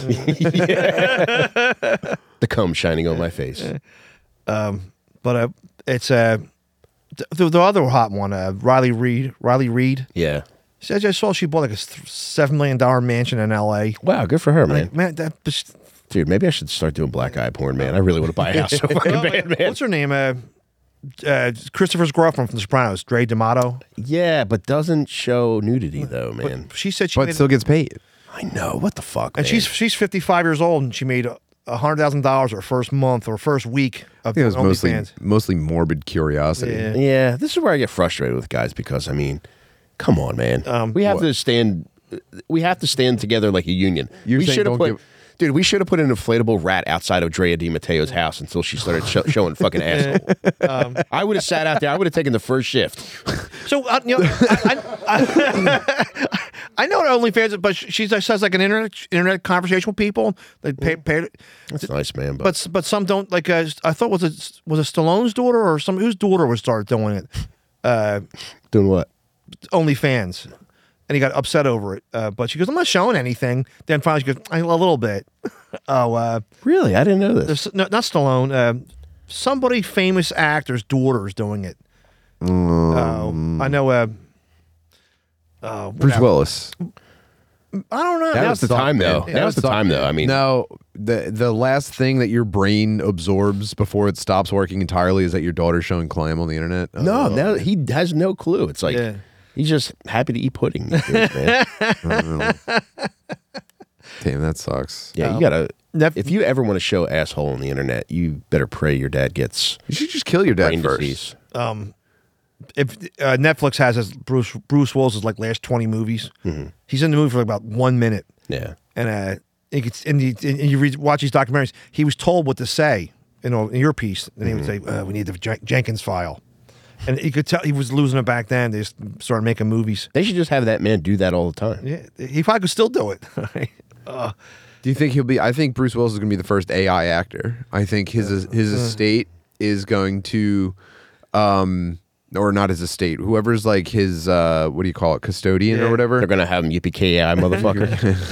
the cum shining on my face.
but uh, it's uh, the, the other hot one, uh, Riley Reed. Riley Reed.
Yeah.
I just saw she bought like a th- seven million dollar mansion in L A.
Wow, good for her, man.
Like, man, that. Just,
Dude, maybe I should start doing black eye porn, man. I really want to buy a house so fucking
Well,
bad, man.
what's her name? Uh, uh, Christopher's girlfriend from The Sopranos, Dre D'Amato.
Yeah, but doesn't show nudity though, man.
She said she
But
made,
still gets paid.
I know. What the fuck,
and
man?
she's she's fifty five years old, and she made a hundred thousand dollars her first month or first week of
I think it was mostly
OnlyFans.
mostly morbid curiosity.
Yeah.
Yeah, this is where I get frustrated with guys because I mean, come on, man.
Um,
we have
what?
to stand. We have to stand together like a union.
You're
we
saying
should have
don't
put,
give-
dude. We should have put an inflatable rat outside of Drea Di Matteo's house until she started sho- showing fucking asshole.
Um,
I would have sat out there. I would have taken the first shift.
So uh, you know, I, I, I, I know OnlyFans, but she she says like an internet internet conversation with people. They pay, pay
That's nice, man. But,
but but some don't. Like uh, I thought was it was it Stallone's daughter or some whose daughter would start doing it. Uh,
doing what?
OnlyFans, and he got upset over it. Uh, but she goes, "I'm not showing anything." Then finally she goes, "A little bit." oh, uh,
Really? I didn't know this.
there's no, not Stallone. Uh, somebody famous actor's daughter's doing it. Oh, I know. Uh, uh,
Bruce
whatever.
Willis.
I don't know.
That
Now's the
was
time, though.
That
Now's
was
the time, though. I mean,
no, the the last thing that your brain absorbs before it stops working entirely is that your daughter's showing clam on the internet.
no,
Oh,
no, he has no clue. It's like
Yeah.
he's just happy to eat pudding. these days, man.
damn, that sucs.
Yeah, you gotta.
Nef-
If you ever want to show asshole on the internet, you better pray your dad gets
You should just kill your dad
brain
first.
disease.
um, if uh, Netflix has his Bruce Bruce Willis's like last twenty movies,
Mm-hmm.
he's in the movie for like about one minute,
Yeah.
and uh, it gets, and you, and you read, watch these documentaries. He was told what to say, you know, in your piece, and he would say, uh, "We need the Jen- Jenkins file," and you could tell he was losing it back then. They just started making movies.
They should just have that man do that all the time.
Yeah, he probably could still do it. uh,
Do you think he'll be? I think Bruce Willis is going to be the first A I actor. I think his his estate is going to um, or not his estate, whoever's like his uh, what do you call it, custodian
Yeah.
or whatever.
They're gonna have him yippee ki motherfucker.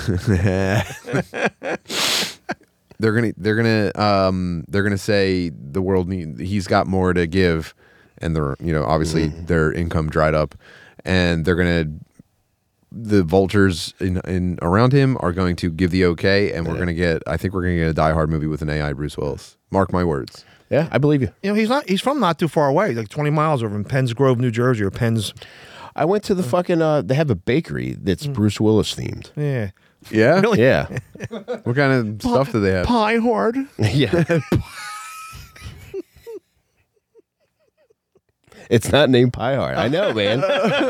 they're gonna they're gonna um they're gonna say the world need, he's got more to give, and they're you know obviously
Mm-hmm.
their income dried up, and they're gonna the vultures in, in around him are going to give the okay, and we're
Yeah.
gonna get I think we're gonna get a Die Hard movie with an A I Bruce Willis. Mark my words.
Yeah, I believe you.
You know, he's not. He's from not too far away, like twenty miles over in Penns Grove, New Jersey, or Penns.
I went to the fucking. Uh, they have a bakery that's Bruce Willis themed.
Yeah.
Yeah,
Really?
Yeah,
what kind of stuff do they have?
Pie hard.
yeah. It's not named Pie Heart. I know, man.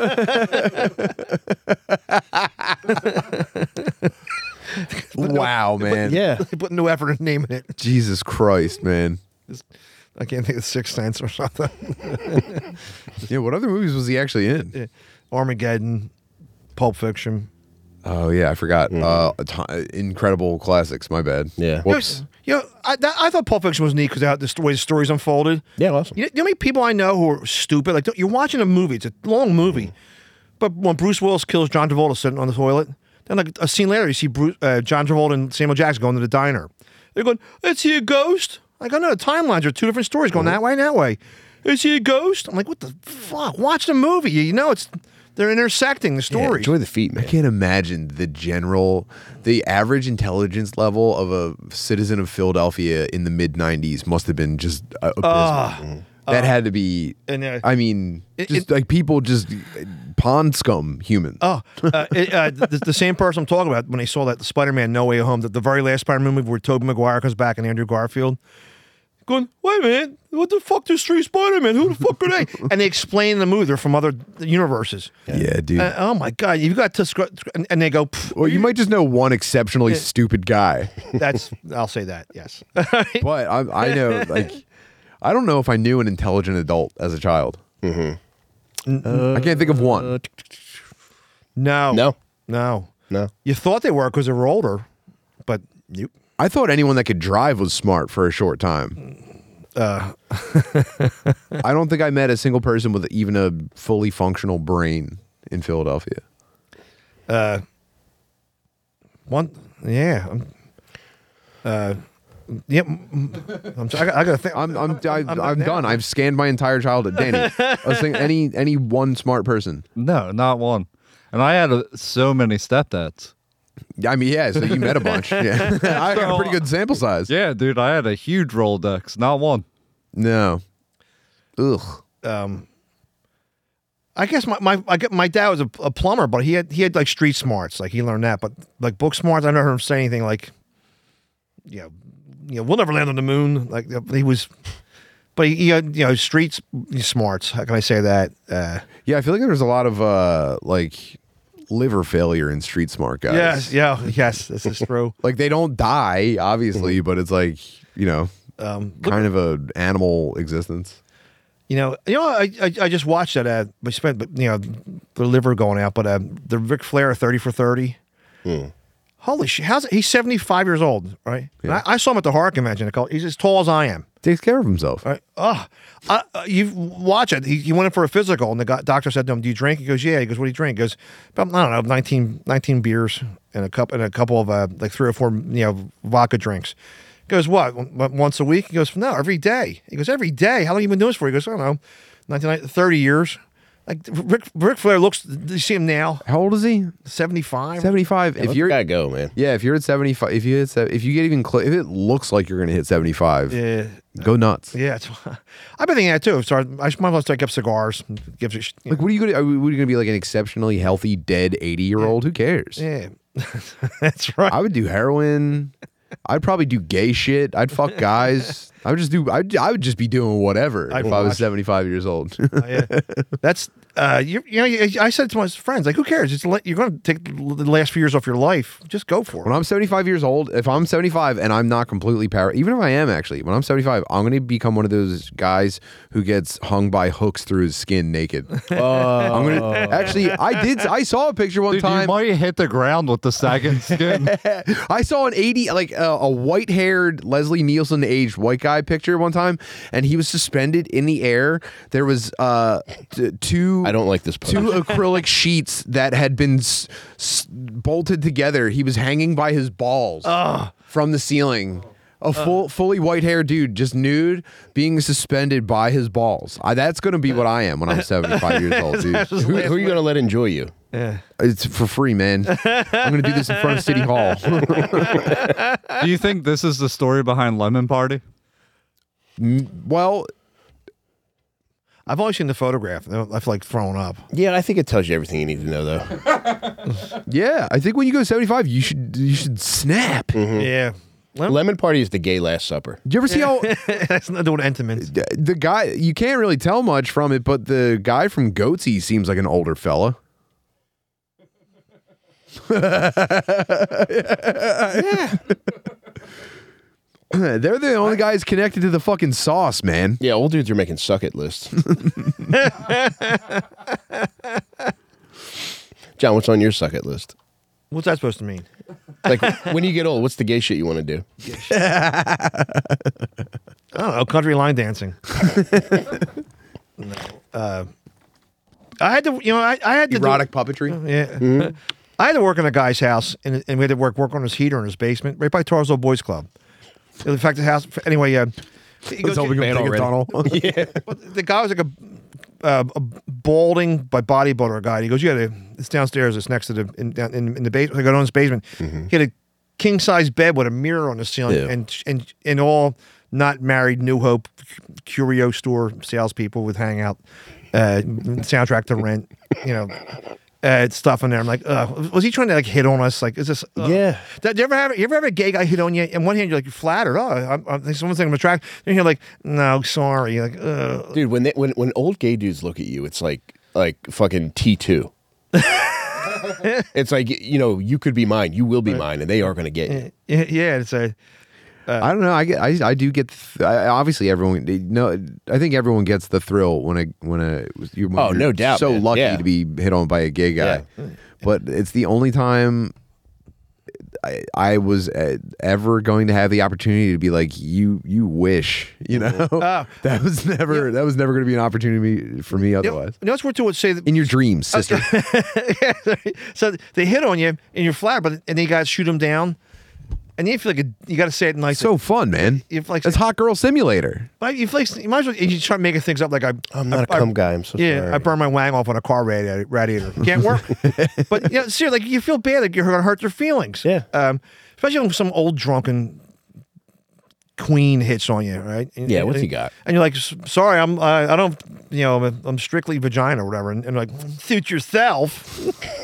Wow, man.
yeah.
They put no effort in naming it.
Jesus Christ, man.
I can't think of Sixth Sense or something.
Yeah, what other movies was he actually in?
Armageddon, Pulp Fiction.
Oh yeah, I forgot. Uh, a ton- incredible classics. My bad.
Yeah.
Whoops.
You know, I, that, I thought Pulp Fiction was neat because the st- way the stories unfolded.
Yeah, awesome.
You know, you know how many people I know who are stupid? Like, you're watching a movie, it's a long movie, but when Bruce Willis kills John Travolta sitting on the toilet, then like a scene later, you see Bruce, uh, John Travolta and Samuel Jackson going to the diner. They're going, "Is he a ghost?" Like, I know the timelines are two different stories going that way and that way. Is he a ghost? I'm like, what the fuck? Watch the movie. You know, it's they're intersecting the
Yeah,
stories.
enjoy the feet,
I
man.
can't imagine the general, the average intelligence level of a citizen of Philadelphia in the mid nineties must have been just uh, abysmal. that had to be.
and, uh,
I mean,
it-
just
it-
like people, just pond scum humans.
Oh, uh, it, uh, the, the same person I'm talking about when they saw that Spider-Man No Way Home, the, the very last Spider-Man movie where Tobey Maguire comes back and Andrew Garfield, going, "Wait a minute, what the fuck? There's three Spider-Man. Who the fuck are they?" And they explain in the movie they're from other universes.
yeah, dude.
Uh, oh my god, you've got to scr- and, and they go, "Pff,
well, you might just know one exceptionally stupid guy,
that's I'll say that, yes.
but I, I know, like, I don't know if I knew an intelligent adult as a child. Mm-hmm. I can't think of one.
no,
No,
no,
no.
You thought they were because they were older, but you.
I thought anyone that could drive was smart for a short time.
Uh,
I don't think I met a single person with even a fully functional brain in Philadelphia.
uh, one, yeah. I'm, uh, yep. I'm, I'm, I, got, I got to think.
I'm I'm I, I'm,
I'm not
done.
now.
I've scanned my entire childhood. Danny, I was thinking any any one smart person.
No, not one. And I had a, so many stepdads.
I mean, yeah. So you met a bunch. Yeah, I got a pretty good sample size.
Yeah, dude, I had a huge Rolodex, not one.
No. Ugh.
um, I guess my, my I get my dad was a, a plumber, but he had he had like street smarts, like he learned that. But like book smarts, I never heard him say anything like, you know, you know, we'll never land on the moon. Like he was, but he, he had you know street smarts. How can I say that? Uh,
Yeah, I feel like there's a lot of uh like liver failure in street smart guys.
yes, yeah, yes, this is true.
Like they don't die, obviously, but it's like, you know,
Um, but,
kind of a animal existence.
you know, you know, I I, I just watched that. Uh, we spent, but you know, the liver going out, but uh, the Ric Flair thirty for thirty. Holy shit! How's it? He's seventy five years old, right? And I, I saw him at the horror convention. a couple- He's as tall as I am.
Takes care of himself.
Right. Oh, uh, uh, you watch it. He, he went in for a physical, and the guy, doctor said to him, "Do you drink?" He goes, "Yeah." He goes, "What do you drink?" He goes, "About, I don't know, nineteen, nineteen beers and a cup and a couple of uh, like three or four, you know, vodka drinks." He goes, "What? on- Once a week?" He goes, "No, every day." He goes, "Every day? How long you been doing this for?" He goes, "I don't know, nineteen, thirty years." Like Rick, Rick Flair looks. Do you see him now?
How old is he?
seventy-five.
seventy-five.
If
if
you
you're
gotta go, man.
yeah, if you're at seventy-five, if you hit se- if you get even close, if it looks like you're gonna hit seventy-five,
Yeah.
go nuts.
Yeah, it's, I've been thinking that too. So I might as well take up cigars. Gives it, you
Like, what are you gonna? Are you gonna be like an exceptionally healthy dead eighty-year-old? Who cares?
yeah, that's right.
I would do heroin. I'd probably do gay shit. I'd fuck guys. I would just do. I'd, I would just be doing whatever
I'd
if I was
watch.
seventy-five years old.
Oh, yeah. That's uh, you, you know, you- I said to my friends, like, who cares? It's le- you're going to take the last few years off your life. Just go for
When
it.
I'm seventy-five years old, if I'm seventy-five and I'm not completely power, even if I am actually, when I'm seventy-five, I'm going to become one of those guys who gets hung by hooks through his skin naked. I'm gonna actually. I did. I saw a picture one
Dude, you
time.
might hit the ground with the sagging skin.
I saw an eighty, like uh, a white-haired Leslie Nielsen aged white guy picture one time, and he was suspended in the air. There was uh, t- two.
I don't like this
Two
pose.
acrylic sheets that had been s- s- bolted together. He was hanging by his balls from the ceiling. A full, fully white-haired dude, just nude, being suspended by his balls. I, that's going to be what I am when I'm seventy-five years old, dude.
Who, who are you going to let enjoy you?
It's for free, man. I'm going to do this in front of City Hall.
Do you think this is the story behind Lemon Party?
Well,
I've only seen the photograph. I feel like throwing up.
Yeah, I think it tells you everything you need to know, though.
yeah, I think when you go seventy-five, you should you should snap.
Yeah. Well,
Lemon Party is the gay Last Supper.
Did you ever see how
that's not doing Entenmann's.
the guy? You can't really tell much from it, but the guy from Goatsy seems like an older fella.
Yeah.
They're the only guys connected to the fucking sauce, man.
Yeah, old dudes are making suck it lists. John, what's on your suck it list?
What's that supposed to mean?
Like, when you get old, what's the gay shit you want to do?
I don't know. Country line dancing. no. Uh, I had to, you know, I, I had to do-
Erotic puppetry.
Yeah. I had to work in a guy's house, and, and we had to work work on his heater in his basement, right by Tarsville Boys Club. In fact, the house. Anyway, uh, he goes,
hoping
Man
he'll dig a
already.
tunnel.
well, the guy was like a, uh, a balding by bodybuilder guy. He goes, "You got to. It's downstairs. It's next to the in down in, in the basement. I go down his basement. He had a king size bed with a mirror on the ceiling,
Yeah.
and and and all not married New Hope curio store salespeople with hangout, uh, soundtrack to Rent. You know." Uh, stuff in there. I'm like, uh, was he trying to like hit on us? Like, is this? Uh,
Yeah.
Did you ever have? You ever have a gay guy hit on you? On one hand, you're like flattered. Oh, I'm, I'm, someone's thinking I'm attracted. And you're like, no, sorry. You're like, uh.
Dude, when they, when when old gay dudes look at you, it's like like fucking T two. It's like, you know, you could be mine, you will be mine, and they are going to get you.
Yeah, yeah, it's a.
I don't know. I get. I, I do get. Th- I, obviously, everyone. No, I think everyone gets the thrill when a when a. You're, when
Oh,
you're
no doubt,
So
man.
lucky
Yeah.
to be hit on by a gay guy, but it's the only time I, I was uh, ever going to have the opportunity to be like, you. You wish, you know.
Oh.
that was never. That was never going to be an opportunity for me
You know,
otherwise.
you know what's worth to say that.
In your dreams, sister.
So they hit on you and you're flattered, but and then you got to shoot them down, and you feel like a, you got to say it nice.
so fun, man.
You feel like
It's Hot Girl Simulator.
But you feel like you might as well. You try making things up like I.
I'm not
I,
a cum
I,
guy, I'm so
Yeah,
sorry.
I burned my wang off on a car radiator. radiator. Can't work. But you know, seriously, like you feel bad, like you're going to hurt their feelings.
Yeah.
Um, especially when some old drunken queen hits on you, right? And-
Yeah, what's
and-
he got?
And you're like, "S- sorry, I'm. Uh, I don't. You know, I'm, I'm strictly vagina or whatever. And, and like, suit yourself.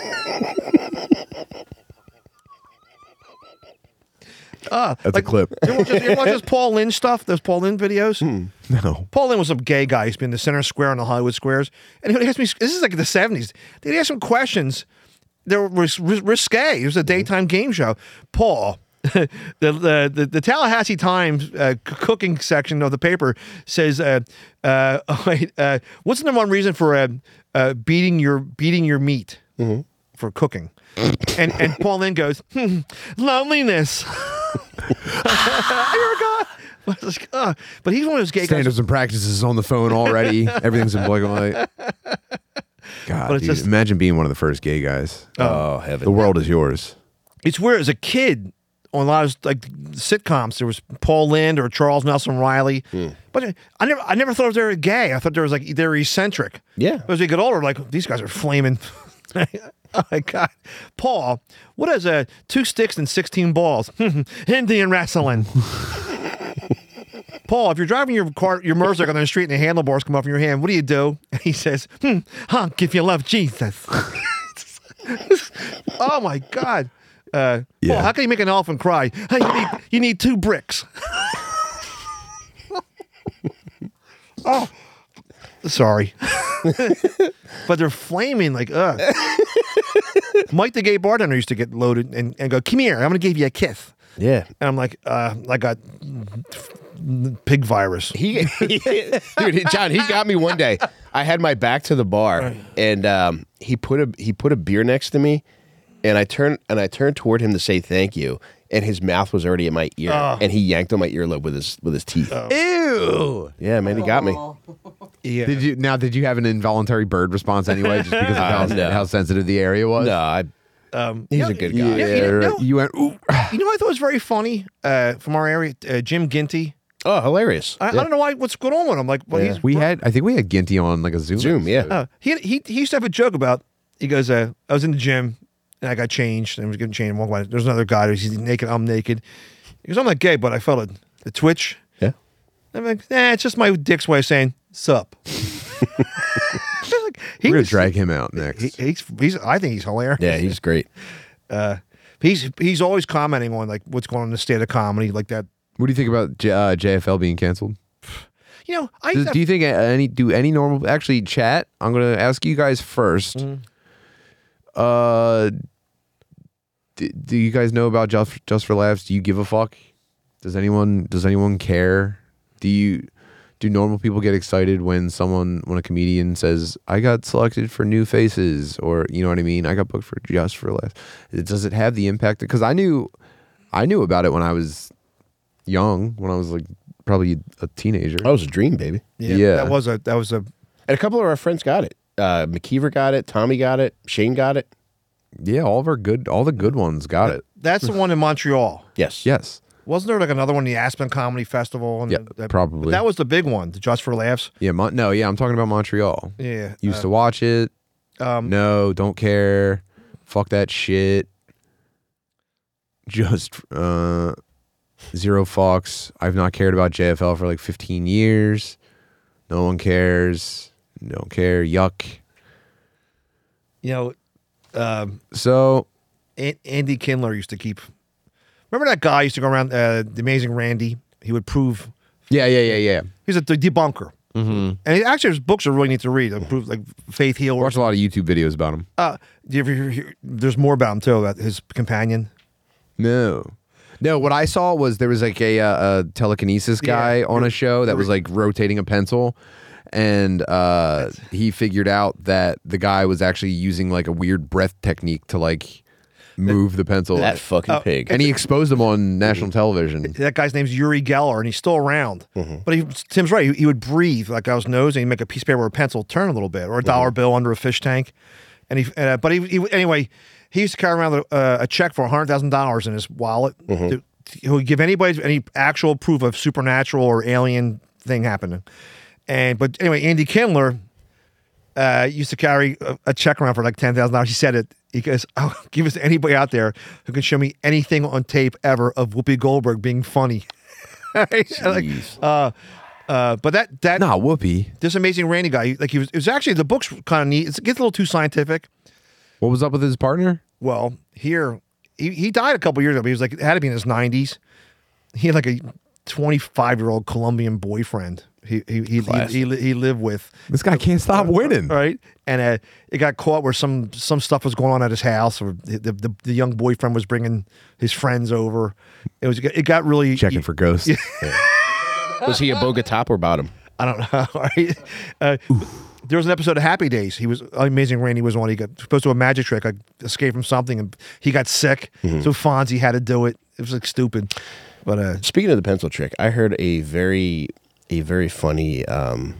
Ah,
That's
like,
a clip.
You watch, this, you watch this Paul Lynn stuff? Those Paul Lynn videos?
No.
Paul Lynn was some gay guy. He's been in the center square on the Hollywood squares. And he would ask me, this is like the seventies. They'd ask him questions that were ris- ris- risque. It was a daytime game show. Paul, the, the, the, the Tallahassee Times uh, c- cooking section of the paper says, uh, uh, oh, wait, uh, what's the number one reason for uh, uh, beating your beating your meat for cooking? and and Paul Lynn goes, hmm, loneliness. You're a guy. But it's like, uh, but he's one of those gay guys.
Standards and practices on the phone already. Everything's in black and white. God,
But it's
dude,
just-
imagine being one of the first gay guys.
Oh, heaven.
The world is yours.
It's weird. As a kid, on a lot of like sitcoms, there was Paul Lynde or Charles Nelson Riley. But I never, I never thought they were gay. I thought there was like they were eccentric.
Yeah.
But as we get older, like these guys are flaming. Oh my God, Paul! What is a two sticks and sixteen balls? Indian wrestling. Paul, if you're driving your car, your motorcycle on the street and the handlebars come off in your hand, what do you do? And he says, hmm, honk if you love Jesus. Oh my God. Uh,
Yeah.
Paul, how can you make an elephant cry? Hey, you need, you need two bricks. Oh, sorry. but they're flaming like ugh. Mike the gay bartender used to get loaded and, and go, come here, I'm gonna give you a kiss.
Yeah.
And I'm like, uh, I got pig virus.
He, he dude, John, he got me one day. I had my back to the bar, and um, he put a he put a beer next to me, and I turned and I turned toward him to say thank you, and his mouth was already in my ear,
Oh.
and he yanked on my earlobe with his with his teeth.
Ew.
Yeah, man, he got me.
Yeah.
Did you now? Did you have an involuntary bird response anyway, just because of how,
Uh, no.
how sensitive the area was?
No, I,
Um,
he's
you know-
a good guy.
Yeah,
Yeah, you
right.
know-
You went. Ooh.
You know, what I thought was very funny uh, from our area, uh, Jim Ginty.
Oh, hilarious.
I, I don't know why. What's going on with him? Like, well,
Yeah.
he's
We had. I think we had Ginty on like a Zoom.
Zoom, yeah.
episode.
Uh, he, he he used to have a joke about. He goes, uh, I was in the gym and I got changed and I was getting changed. And walking by, there's another guy who's naked. I'm naked. He goes, I'm not gay, but I felt it. The twitch.
Yeah.
I'm like, nah, it's just my dick's way of saying sup. Like, he
We're gonna
was-
drag him out next.
He, he's he's. I think he's hilarious.
Yeah, he's great.
Uh, he's he's always commenting on like what's going on in the state of comedy, like that.
What do you think about J, uh, J F L being canceled?
You know, I
Does,
used to
do you think any do any normal actually chat? I'm gonna ask you guys first.
Mm.
Uh, do, do you guys know about just just for laughs? Do you give a fuck? Does anyone does anyone care? Do you do normal people get excited when someone when a comedian says I got selected for New Faces, or you know what I mean? I got booked for Just for Laughs. Does it have the impact? Because I knew I knew about it when I was young, when I was like probably a teenager.
That was a dream, baby.
yeah,
yeah.
that was a that was a
And a couple of our friends got it. Uh, McKeever got it. Tommy got it. Shane got it.
Yeah, all of our good, all the good ones got it.
that's the one in Montreal.
Yes.
Yes.
Wasn't there like another one, the Aspen Comedy Festival? And
Yeah,
that,
probably.
but that was the big one, the Just for Laughs.
Yeah. Mon- no. Yeah, I'm talking about Montreal.
Yeah,
Used
uh,
to watch it.
Um,
No, don't care. Fuck that shit. Just uh, zero fucks. I've not cared about J F L for like fifteen years. No one cares. Don't care. Yuck.
you know, um,
So
An- Andy Kindler used to keep. Remember that guy used to go around, uh, the Amazing Randy. He would prove
yeah, yeah, yeah, yeah.
he's a de- debunker,
Mm-hmm.
and he, actually his books are really neat to read. They prove like Faith Healer.
Watch a lot of YouTube videos about him.
Uh, do you ever hear, hear- there's more about him too, about his companion.
No. No, what I saw was there was like a, uh, a telekinesis guy
Yeah.
on a show that was like rotating a pencil, and uh, he figured out that the guy was actually using like a weird breath technique to like move the pencil.
That fucking
Oh,
pig.
And he exposed him on national television.
That guy's name's Uri Geller, and he's still around.
Mm-hmm.
But he, Tim's right. He, he would breathe like out his nose, and he'd make a piece of paper or a pencil turn a little bit, or a dollar bill under a fish tank. And he, uh, but he, he, anyway, he used to carry around a, uh, a check for a hundred thousand dollars in his wallet. To, he would give anybody any actual proof of supernatural or alien thing happening. And but anyway, Andy Kindler uh, used to carry a, a check around for like ten thousand dollars. He said it. He goes, "I'll give us to anybody out there who can show me anything on tape ever of Whoopi Goldberg being funny." Like,
Jeez.
uh, uh, but that that
Nah, whoopee.
this Amazing Randy guy, like he was, it was actually the book's kind of neat. It's, it gets a little too scientific.
What was up with his partner?
Well, here he, he died a couple years ago. But he was like had to be in his nineties. He had like a twenty-five year old Colombian boyfriend. He he he, he,
Classic.
he, he lived with.
This guy can't stop winning.
Right, and uh, it got caught where some some stuff was going on at his house, or the the, the young boyfriend was bringing his friends over. It was it got really
Checking for ghosts.
Was he a Bogota or bottom?
I don't know. Right, uh, there was an episode of Happy Days. He was Amazing Randy was on. He got supposed to do a magic trick, like escape from something, and he got sick. So Fonzie had to do it. It was like stupid, but uh,
Speaking of the pencil trick, I heard a very, a very funny um,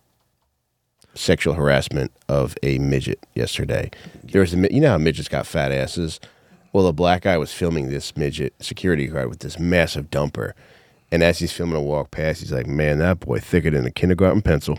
sexual harassment of a midget yesterday. There was a, mi- you know how midgets got fat asses. Well, a black guy was filming this midget security guard with this massive dumper, and as he's filming a walk past, he's like, "Man, that boy thicker than a kindergarten pencil."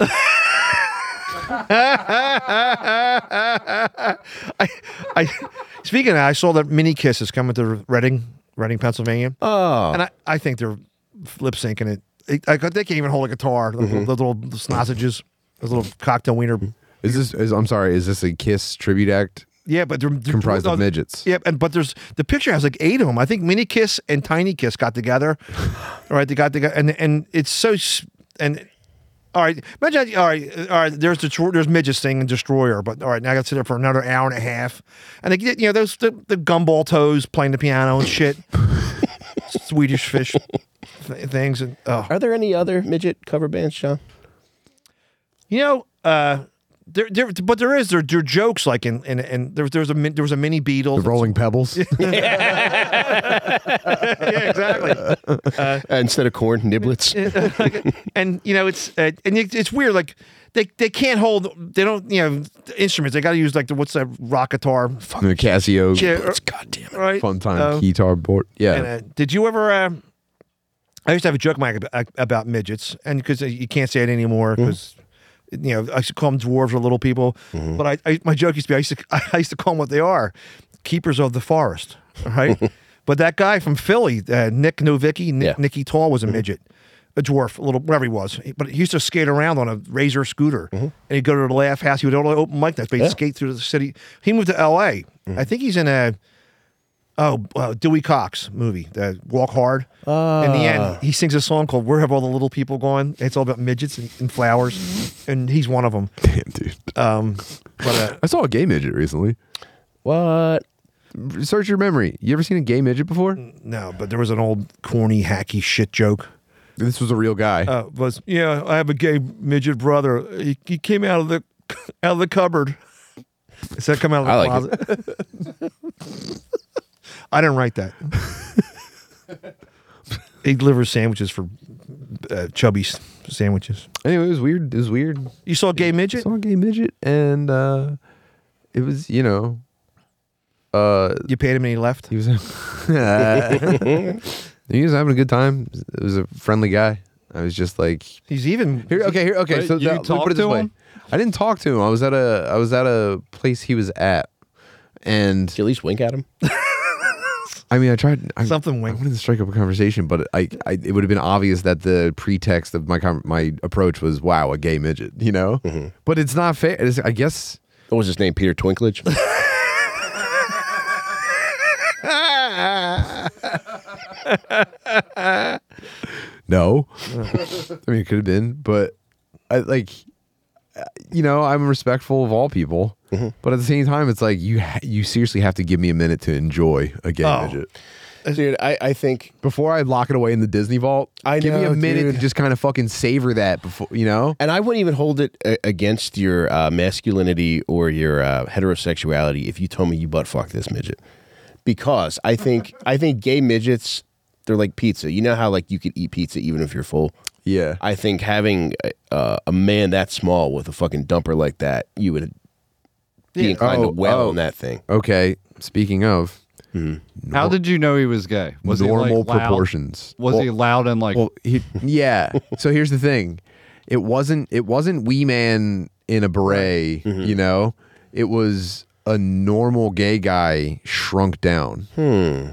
I, I speaking of that, I saw that Mini Kiss is coming to Reading, Reading, Pennsylvania,
Oh,
and I, I think they're lip syncing it. It- I, they can't even hold a guitar. The,
Mm-hmm.
the little sausages, those little cocktail wiener.
Is this? Is, I'm sorry. Is this a Kiss tribute act
Yeah, but they're, they're
comprised
no,
of midgets?
Yeah, and but there's the picture has like eight of them. I think Mini Kiss and Tiny Kiss got together. All right, they got together, and and it's so s- and All right, imagine. All right, all right. There's the there's midgets thing and Destroyer, but all right, now I got to sit there for another hour and a half, and they get you know those the, the gumball toes playing the piano and shit, Swedish fish th- things, and oh,
Are there any other midget cover bands, John?
you know, uh, there, there, but there is there, there are jokes like in in, in there, there's a min- there was a mini Beatles.
The Rolling Pebbles.
Yeah, exactly.
Uh, instead of corn, niblets.
And you know it's uh, and it, it's weird like they they can't hold they don't you know instruments they got to use like the what's that rock guitar
The Casio.
Yeah,
It's goddamn it.
right
Fun time
Um,
guitar board. Yeah.
and, uh, did you ever uh, I used to have a joke Mike, about, about midgets and because you can't say it anymore because you know I used to call them dwarves or little people but I, I my joke used to be I used to I used to call them what they are, keepers of the forest, right? But that guy from Philly, uh, Nick Novicki, Nick,
Yeah.
Nicky Tall was a midget, a dwarf, a little whatever he was. But he used to skate around on a Razor scooter, and he'd go to the Laugh House. He would only open mic nights, but he'd
Yeah.
skate through the city. He moved to L A. I think he's in a oh uh, Dewey Cox movie, the Walk Hard. In the end, he sings a song called "Where Have All the Little People Gone?" It's all about midgets and, and flowers, and he's one of them.
Damn, dude.
Um, but uh,
I saw a gay midget recently.
What?
Search your memory. You ever seen a gay midget before?
no, but there was an old corny hacky shit joke.
This was a real guy.
Uh, was yeah, I have a gay midget brother. He, he came out of the out of the cupboard. Does that come out of the
I like
closet? I didn't write that. He delivers sandwiches for uh, chubby s- sandwiches.
Anyway, it was weird. It was weird.
You saw a gay
I
midget?
saw a gay midget, and uh, it was, you know, uh,
You paid him and he left.
he was he was having a good time. It was a friendly guy. I was just like,
He's even
here, okay, here, okay.
Wait,
so
you
that- let me
talked
put it this
to
way.
him?
I didn't talk to him. I was at a I was at a place he was at, and
Did you at least wink at him?
I mean, I tried. I,
Something
I
wink.
wanted to strike up a conversation, but I, I it would have been obvious that the pretext of my com- my approach was, wow, a gay midget, you know. But it's not fair. It's, I guess.
What was his name? Peter Twinklage?
No, I mean it could have been, but I like, uh, you know, I'm respectful of all people, but at the same time, it's like you ha- you seriously have to give me a minute to enjoy a gay
Oh.
midget
Dude, I, I think
before I lock it away in the Disney vault.
I
give me
know,
a minute
dude.
to just kind of fucking savor that before, you know.
And I wouldn't even hold it uh, against your uh, masculinity or your uh, heterosexuality if you told me you butt fuck this midget, because I think I think gay midgets, they're like pizza. You know how like you could eat pizza even if you're full.
Yeah,
I think having uh, a man that small with a fucking dumper like that, you would be
Yeah.
inclined
Oh,
to well
oh.
on that thing.
okay. Speaking of,
How did you know he was gay? Was
normal
he like loud?
proportions?
Was
Well-
he loud and like?
Well, he, yeah. So here's the thing: it wasn't it wasn't Wee Man in a beret. You know, it was a normal gay guy shrunk down.
Hmm.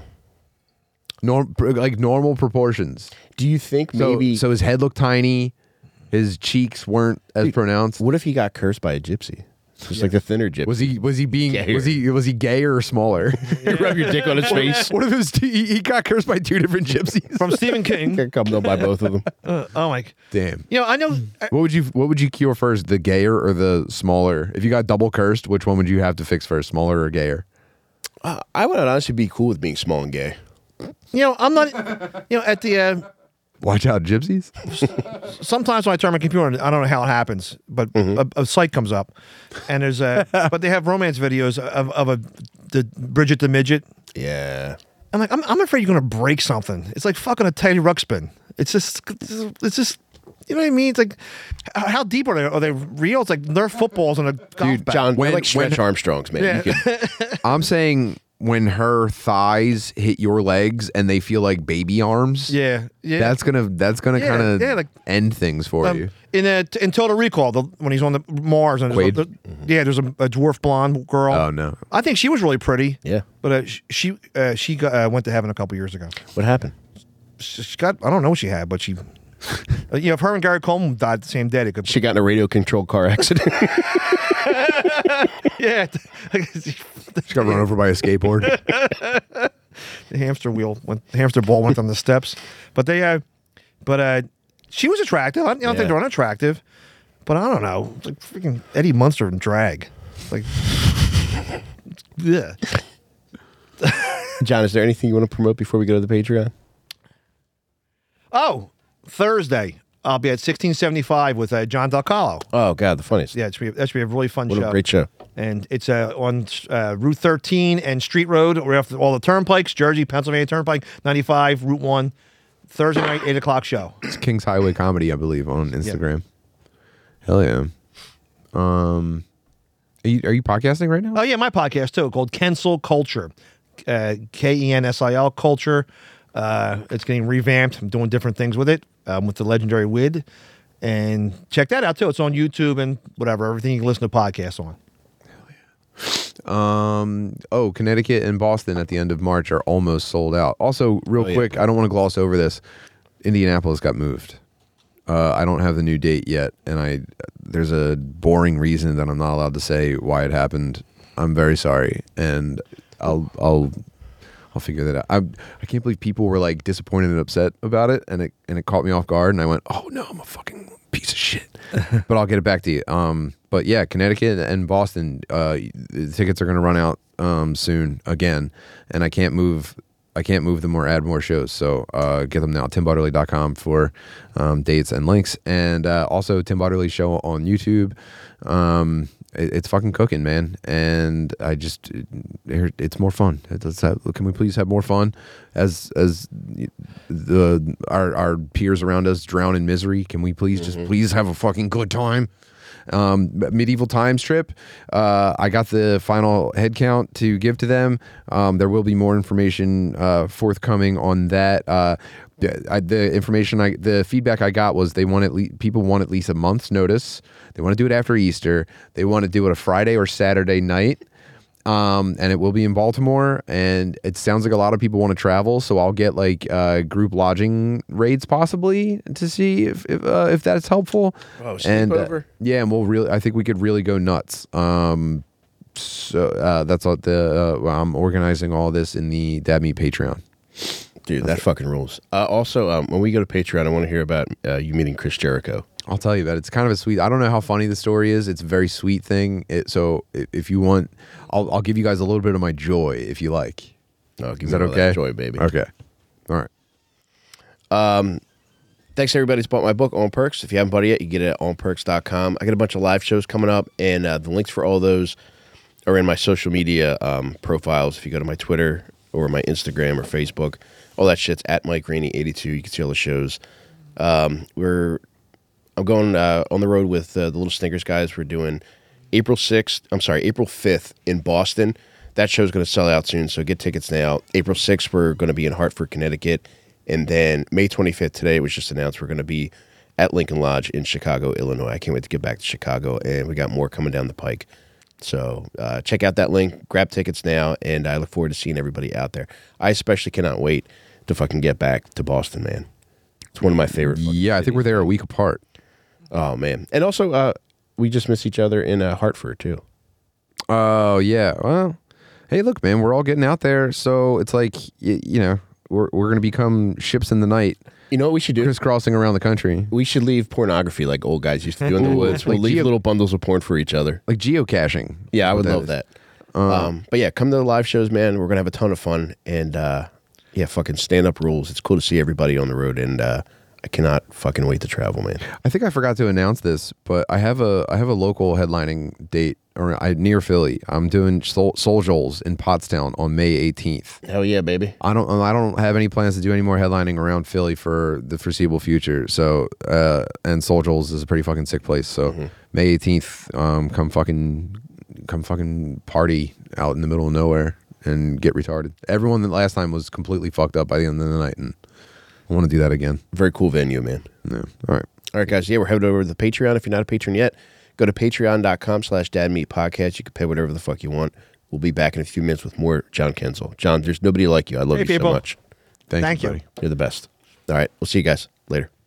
Norm like normal proportions.
Do you think
So,
maybe?
so his head looked tiny, his cheeks weren't as pronounced.
what if he got cursed by a gypsy? Just like the thinner gypsy.
Was he was he being
Gayer.
was he was he gayer or smaller?
Rub your dick on his face.
What if it was two, he he got cursed by two different gypsies?
From Stephen King.
Get come up by both of them.
Uh, oh my!
Damn.
You know, I know. I,
What would you What would you cure first, the gayer or the smaller? If you got double cursed, which one would you have to fix first, smaller or gayer?
Uh, I would honestly be cool with being small and gay.
you know, I'm not. You know, at the. Uh,
Watch out, gypsies.
sometimes when I turn my computer on, I don't know how it happens, but a, a site comes up, and there's a. but they have romance videos of, of a the Bridget the midget.
Yeah.
I'm like, I'm, I'm afraid you're gonna break something. It's like fucking a Teddy Ruxpin. It's just, it's just, you know what I mean? It's like, h- how deep are they? Are they real? It's like Nerf footballs on a golf
Dude,
bat.
John,
When-
they're like stretch
when-
Armstrongs, man.
Yeah.
You could,
I'm saying when her thighs hit your legs and they feel like baby arms.
Yeah, yeah.
That's gonna that's gonna
Yeah,
kind of
yeah, like-
end things for
Um,
you.
in a, in Total Recall, the, when he's on the Mars and
Quaid?
there's a- the- yeah, there's a, a dwarf blonde girl.
Oh no.
I think she was really pretty.
Yeah.
but uh, sh- she uh, she got, uh, went to heaven a couple years ago.
what happened?
She she got I don't know what she had, but she, uh, you know, if her and Gary Coleman died the same day, it could.
She got in a radio controlled car accident.
yeah,
She got run over by a skateboard.
the hamster wheel went, the hamster ball went on the steps, but they, uh, but uh, She was attractive. I don't
Yeah.
think they're unattractive, but I don't know. It's like freaking Eddie Munster in drag. Like, yeah.
John, is there anything you want to promote before we go to the Patreon?
Oh, Thursday I'll be at sixteen seventy-five with uh, John Del Calo.
Oh God, the funniest.
Yeah, it's be, that should be a really fun
What
show.
a great show.
And it's uh, on uh, Route thirteen and Street Road, or after all the turnpikes, Jersey, Pennsylvania Turnpike, ninety-five, Route one. Thursday night, eight o'clock show.
It's King's Highway Comedy, I believe, on Instagram. Hell yeah. Um, are you, are you podcasting right now?
Oh yeah, my podcast too, called Kensel Culture, uh, K E N S I L Culture. Uh, it's getting revamped. I'm doing different things with it, um, with the legendary Wid, and check that out too. It's on YouTube and whatever, everything you can listen to podcasts on.
Um. Oh, Connecticut and Boston at the end of March are almost sold out. Also, real
Oh, yeah.
quick, I don't want to gloss over this. Indianapolis got moved. Uh, I don't have the new date yet, and I there's a boring reason that I'm not allowed to say why it happened. I'm very sorry, and I'll I'll I'll figure that out. I I can't believe people were like disappointed and upset about it, and it and it caught me off guard, and I went, oh no, I'm a fucking piece of shit. But I'll get it back to you. Um, but yeah, Connecticut and Boston, uh, the tickets are going to run out um soon again, and I can't move. I can't move them or add more shows, so uh, get them now. tim butterly dot com for um, dates and links, and uh, also Tim Butterly Show on YouTube. Um, it, it's fucking cooking, man, and I just it, it's more fun. Let's have, can we please have more fun as as the our our peers around us drown in misery? Can we please just please have a fucking good time? Um, Medieval Times trip. Uh, I got the final head count to give to them. Um, there will be more information uh, forthcoming on that. Uh, I, the information, I, the feedback I got was they want at least people want at least a month's notice. They want to do it after Easter. They want to do it a Friday or Saturday night. Um, and it will be in Baltimore, and it sounds like a lot of people want to travel, so I'll get like uh, group lodging rates possibly to see if if, uh, if that's helpful.
Oh,
and uh,
sleepover?
yeah, and we'll really, I think we could really go nuts. Um, so uh, that's what the uh, I'm organizing all this in the Dad Meet Patreon.
Dude, that fucking rules. Uh, also, um, when we go to Patreon, I want to hear about uh, you meeting Chris Jericho.
I'll tell you about it. It's kind of a sweet. I don't know how funny the story is. It's a very sweet thing. It, so i- if you want, I'll I'll give you guys a little bit of my joy if you like.
No, give
Is
me
that
all
okay?
joy, baby.
Okay. All right.
Thanks, everybody who's bought my book, On Perks. If you haven't bought it yet, you can get it at on perks dot com. I got a bunch of live shows coming up, and uh, the links for all those are in my social media um, profiles. If you go to my Twitter or my Instagram or Facebook, all that shit's at Mike Rainey eighty-two. You can see all the shows. Um, we're I'm going uh, on the road with uh, the Little Stinkers guys. We're doing April sixth. I'm sorry, April fifth in Boston. That show's going to sell out soon, so get tickets now. April sixth, we're going to be in Hartford, Connecticut. And then May twenty-fifth, today, it was just announced we're going to be at Lincoln Lodge in Chicago, Illinois. I can't wait to get back to Chicago, and we got more coming down the pike. So uh, check out that link, grab tickets now, and I look forward to seeing everybody out there. I especially cannot wait to fucking get back to Boston, man. It's one of my favorite fucking
Yeah, I think
cities.
we're there a week apart.
Oh, man. And also, uh, we just miss each other in uh, Hartford, too.
Oh yeah. Well, hey, look, man, we're all getting out there, so it's like y- you know we're we're gonna become ships in the night,
You know what we should do?
crisscrossing around the country,
We should leave pornography like old guys used to do in the woods. We'll
Like
leave
geo-
little bundles of porn for each other.
like geocaching.
Yeah, I
What
would love
is.
that. um, but yeah, come to the live shows, man. We're gonna have a ton of fun, and uh, yeah, fucking stand up rules. It's cool to see everybody on the road, and uh, I cannot fucking wait to travel, man.
I think I forgot to announce this, but I have a I have a local headlining date or I, near Philly. I'm doing Soul, Soul Joel's in Pottstown on May eighteenth.
Hell yeah, baby.
I don't I don't have any plans to do any more headlining around Philly for the foreseeable future. So uh, and Soul Joel's is a pretty fucking sick place. So May eighteenth, um, come fucking come fucking party out in the middle of nowhere and get retarded. Everyone that last time was completely fucked up by the end of the night, and I want to do that again.
Very cool venue, man.
Yeah. All right.
All right, guys. Yeah, we're headed over to the Patreon. If you're not a patron yet, go to patreon dot com slash dad meet podcast. You can pay whatever the fuck you want. We'll be back in a few minutes with more John Kensel. John, there's nobody like you. I love
Hey,
you
people.
so much.
Thank,
Thank
you,
you.
buddy.
You're the best. All right. We'll see you guys later.